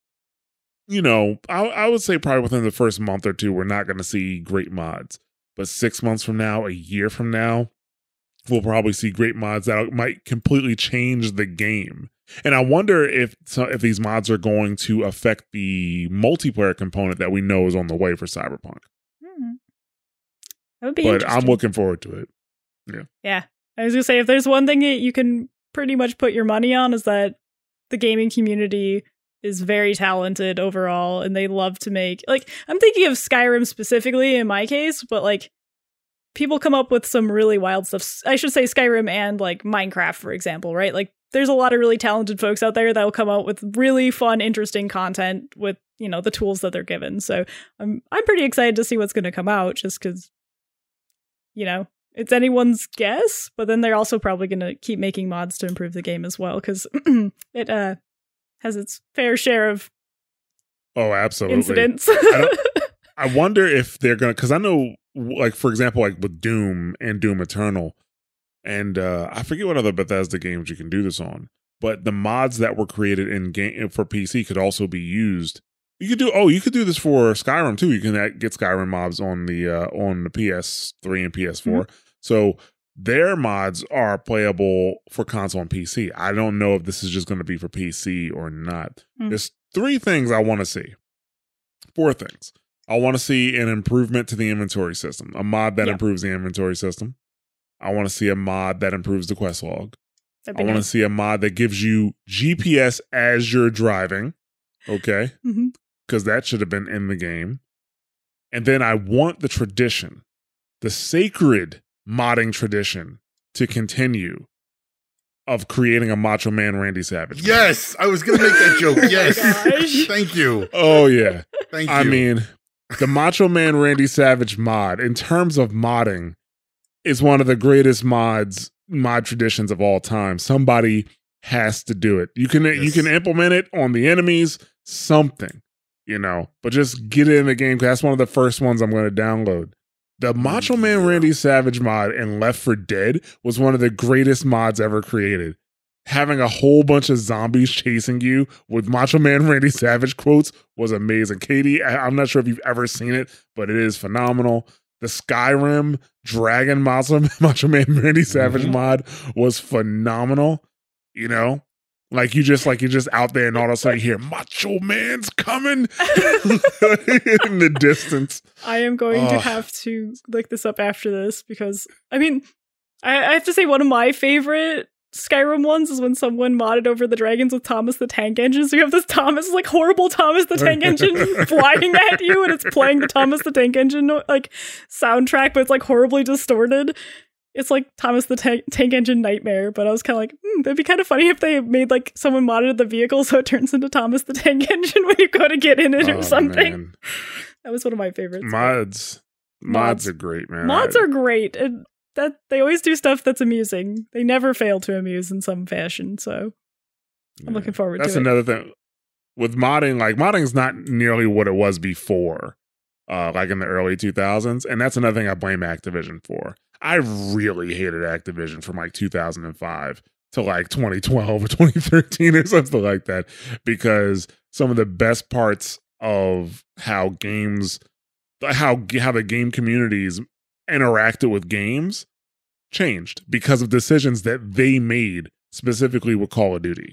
I would say probably within the first month or two, we're not going to see great mods. But 6 months from now, a year from now, we'll probably see great mods that might completely change the game. And I wonder if these mods are going to affect the multiplayer component that we know is on the way for Cyberpunk. That would be interesting. But I'm looking forward to it. Yeah. I was going to say, if there's one thing that you can pretty much put your money on, is that the gaming community is very talented overall, and they love to make, like, I'm thinking of Skyrim specifically in my case, but like people come up with some really wild stuff. I should say Skyrim and like Minecraft, for example, right? Like there's a lot of really talented folks out there that will come out with really fun, interesting content with, the tools that they're given. So I'm pretty excited to see what's going to come out, just because, it's anyone's guess, but then they're also probably going to keep making mods to improve the game as well, because it has its fair share of incidents. I wonder if they're going to, because I know, like, for example, like with Doom and Doom Eternal, and I forget what other Bethesda games you can do this on, but the mods that were created in game for PC could also be used. You could do this for Skyrim too. You can get Skyrim mods on the PS3 and PS4. Mm-hmm. So their mods are playable for console and PC. I don't know if this is just going to be for PC or not. There's 3 things I want to see. 4 things. I want to see an improvement to the inventory system, a mod that improves the inventory system. I want to see a mod that improves the quest log. I want to see a mod that gives you GPS as you're driving. Okay. Because that should have been in the game. And then I want the tradition, the sacred modding tradition, to continue of creating a Macho Man Randy Savage. Yes, I was going to make that joke. Yes. Thank you. Oh, yeah. Thank you. I mean, the Macho Man Randy Savage mod, in terms of modding, is one of the greatest mod traditions of all time. Somebody has to do it. You can implement it on the enemies, something, but just get it in the game, because that's one of the first ones I'm going to download. The Macho Man Randy Savage mod in Left 4 Dead was one of the greatest mods ever created. Having a whole bunch of zombies chasing you with Macho Man Randy Savage quotes was amazing. Katie, I'm not sure if you've ever seen it, but it is phenomenal. The Skyrim Dragon Macho Man Randy Savage mod was phenomenal. Like you're just out there and all of a sudden you hear Macho Man's coming in the distance. I am going to have to look this up after this, because I have to say one of my favorite Skyrim ones is when someone modded over the dragons with Thomas the Tank Engine. So you have this horrible Thomas the Tank Engine flying at you, and it's playing the Thomas the Tank Engine soundtrack, but it's horribly distorted. It's like Thomas the Tank Engine Nightmare, but I was kind of like, that'd be kind of funny if they made someone modded the vehicle so it turns into Thomas the Tank Engine when you go to get in it or something. Man. That was one of my favorites. Mods are great, man. Mods are great. And that they always do stuff that's amusing. They never fail to amuse in some fashion. So I'm looking forward to it. That's another thing with modding. Modding is not nearly what it was before, in the early 2000s, and that's another thing I blame Activision for. I really hated Activision from 2005 to 2012 or 2013 or something like that, because some of the best parts of how the game communities interacted with games changed because of decisions that they made specifically with Call of Duty,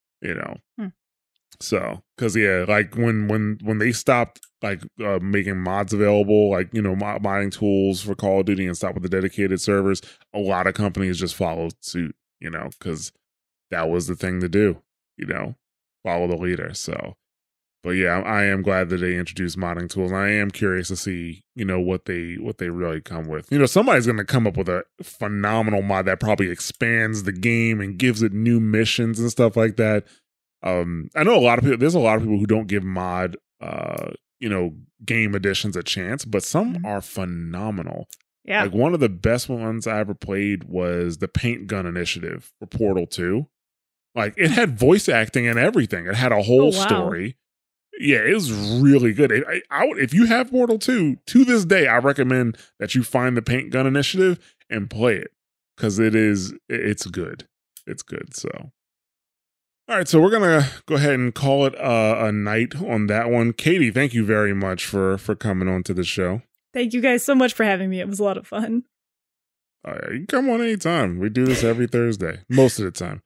So, because when they stopped making mods available, modding tools for Call of Duty, and stopped with the dedicated servers, a lot of companies just followed suit, because that was the thing to do, follow the leader. So, but yeah, I am glad that they introduced modding tools. And I am curious to see, what they really come with. Somebody's going to come up with a phenomenal mod that probably expands the game and gives it new missions and stuff like that. I know there's a lot of people who don't give mod, game editions a chance, but some are phenomenal. Yeah. One of the best ones I ever played was the Paint Gun Initiative for Portal 2. It had voice acting and everything. It had a whole story. Yeah, it was really good. If you have Portal 2, to this day, I recommend that you find the Paint Gun Initiative and play it, because it's good. It's good, so. All right, so we're going to go ahead and call it a night on that one. Katie, thank you very much for coming on to the show. Thank you guys so much for having me. It was a lot of fun. You can come on anytime. We do this every Thursday, most of the time.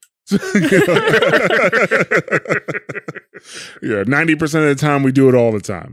Yeah, 90% of the time we do it all the time.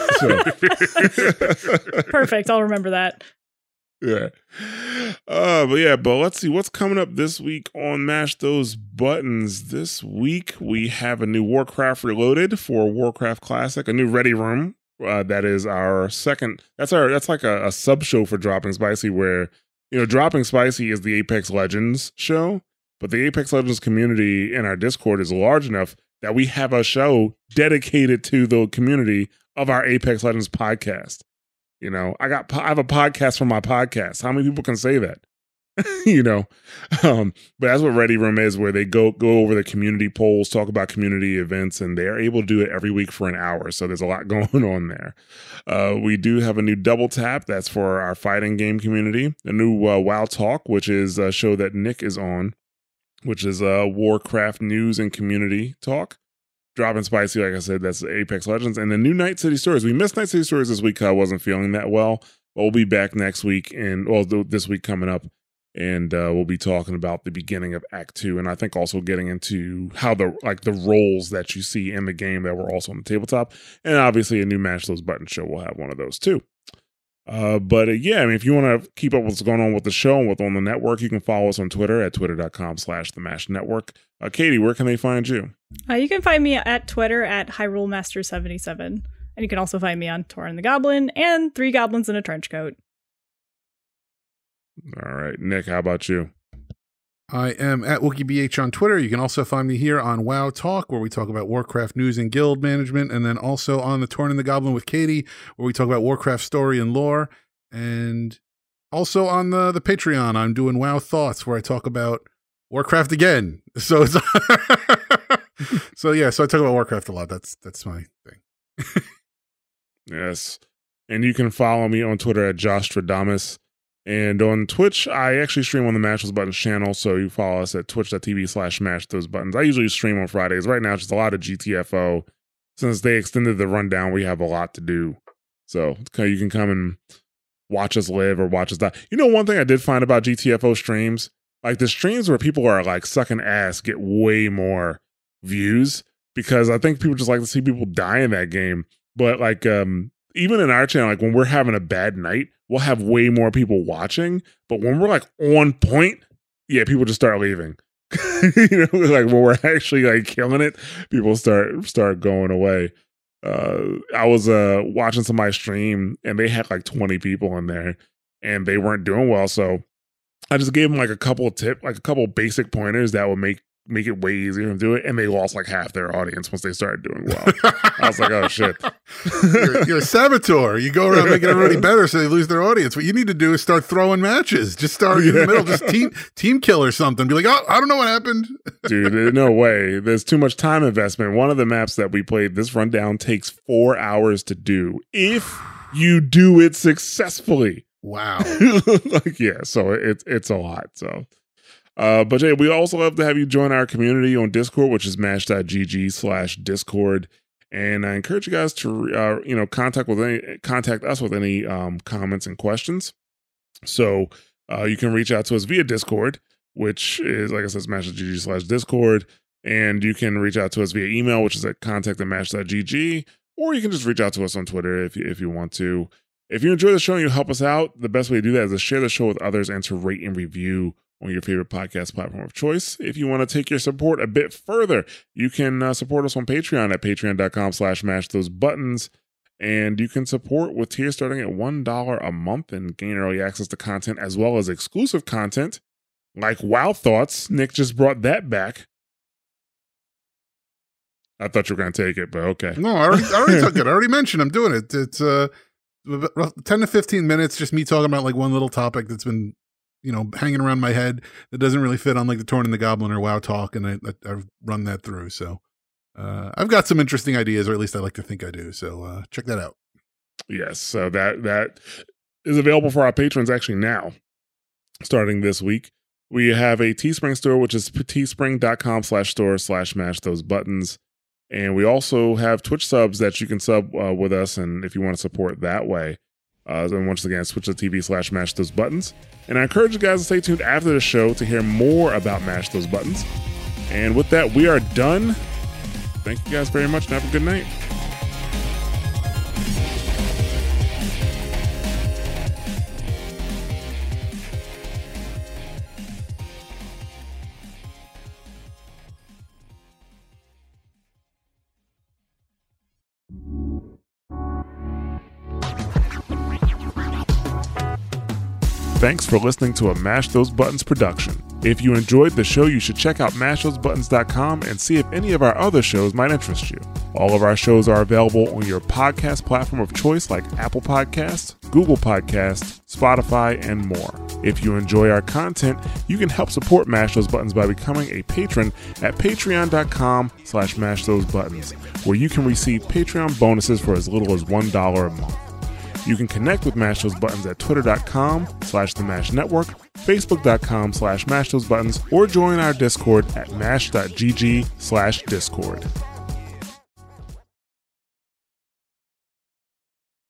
Perfect. I'll remember that. Yeah. But let's see what's coming up this week on Mash Those Buttons. This week we have a new Warcraft Reloaded for Warcraft Classic, a new Ready Room. That is our second. That's like a sub show for Dropping Spicy, where Dropping Spicy is the Apex Legends show, but the Apex Legends community in our Discord is large enough that we have a show dedicated to the community of our Apex Legends podcast. I have a podcast for my podcast. How many people can say that? But that's what Ready Room is, where they go over the community polls, talk about community events, and they're able to do it every week for an hour. So there's a lot going on there. We do have a new Double Tap. That's for our fighting game community. A new WoW Talk, which is a show that Nick is on, which is Warcraft news and community talk. Dropping Spicy, like I said, that's Apex Legends. And the new Night City Stories. We missed Night City Stories this week because I wasn't feeling that well. But we'll be back next week, this week coming up. And we'll be talking about the beginning of Act 2. And I think also getting into how the roles that you see in the game that were also on the tabletop. And obviously a new Mash Those Buttons show will have one of those too. If you want to keep up with what's going on with the show and what's on the network, you can follow us on Twitter at twitter.com/TheMashNetwork. Katie, where can they find you? You can find me at Twitter at HyruleMaster77. And you can also find me on Torin the Goblin and 3 Goblins in a Trench Coat. All right. Nick, how about you? I am at WookieBH on Twitter. You can also find me here on WoW Talk, where we talk about Warcraft news and guild management, and then also on the Torn and the Goblin with Katie, where we talk about Warcraft story and lore, and also on the Patreon, I'm doing WoW Thoughts, where I talk about Warcraft again. So it's so I talk about Warcraft a lot. That's my thing. Yes. And you can follow me on Twitter at Jostradamus. And on Twitch, I actually stream on the Mash Those Buttons channel, so you follow us at twitch.tv/Mash Those Buttons. I usually stream on Fridays. Right now, it's just a lot of GTFO. Since they extended the rundown, we have a lot to do. So you can come and watch us live or watch us die. You know, one thing I did find about GTFO streams, like the streams where people are like sucking ass get way more views, because I think people just like to see people die in that game. But like, even in our channel, like when we're having a bad night, we'll have way more people watching. But when we're like on point, yeah, people just start leaving. You know, like when we're actually like killing it, people start going away. I was watching somebody stream and they had like 20 people in there and they weren't doing well. So I just gave them like a couple basic pointers that would make it way easier to do it, and they lost like half their audience once they started doing well. I was like, oh shit. You're a saboteur. You go around making everybody better so they lose their audience. What you need to do is start throwing matches. Just start in the middle, just team kill or something. Be like, oh, I don't know what happened. Dude, no way. There's too much time investment. One of the maps that we played, this rundown takes 4 hours to do if you do it successfully. Wow. Like, yeah, so it's a lot. So but Jay, we also love to have you join our community on Discord, which is mash.gg/Discord. And I encourage you guys to, contact us with any comments and questions. So you can reach out to us via Discord, which is, like I said, mash.gg/Discord. And you can reach out to us via email, which is at contact@mash.gg. Or you can just reach out to us on Twitter if you want to. If you enjoy the show and you help us out, the best way to do that is to share the show with others and to rate and review on your favorite podcast platform of choice. If you want to take your support a bit further, you can support us on Patreon at patreon.com/mashthosebuttons. And you can support with tiers starting at $1 a month and gain early access to content as well as exclusive content like WoW Thoughts. Nick just brought that back. I thought you were going to take it, but okay. No, I already took it. I already mentioned I'm doing it. It's 10 to 15 minutes, just me talking about like one little topic that's been, hanging around my head that doesn't really fit on like the Torn and the Goblin or WoW Talk, and I've run that through. So I've got some interesting ideas, or at least I like to think I do. So check that out. Yes, so that is available for our patrons actually now, starting this week. We have a Teespring store, which is teespring.com/store/mashthosebuttons. And we also have Twitch subs that you can sub with us, and if you want to support that way. Then once again, twitch.tv/mashthosebuttons. And I encourage you guys to stay tuned after the show to hear more about Mash Those Buttons. And with that, we are done. Thank you guys very much and have a good night. Thanks for listening to a Mash Those Buttons production. If you enjoyed the show, you should check out mashthosebuttons.com and see if any of our other shows might interest you. All of our shows are available on your podcast platform of choice like Apple Podcasts, Google Podcasts, Spotify, and more. If you enjoy our content, you can help support Mash Those Buttons by becoming a patron at patreon.com/mashthosebuttons, where you can receive Patreon bonuses for as little as $1 a month. You can connect with Mash Those Buttons at twitter.com/TheMashNetwork, facebook.com/MashThoseButtons, or join our Discord at mash.gg/Discord.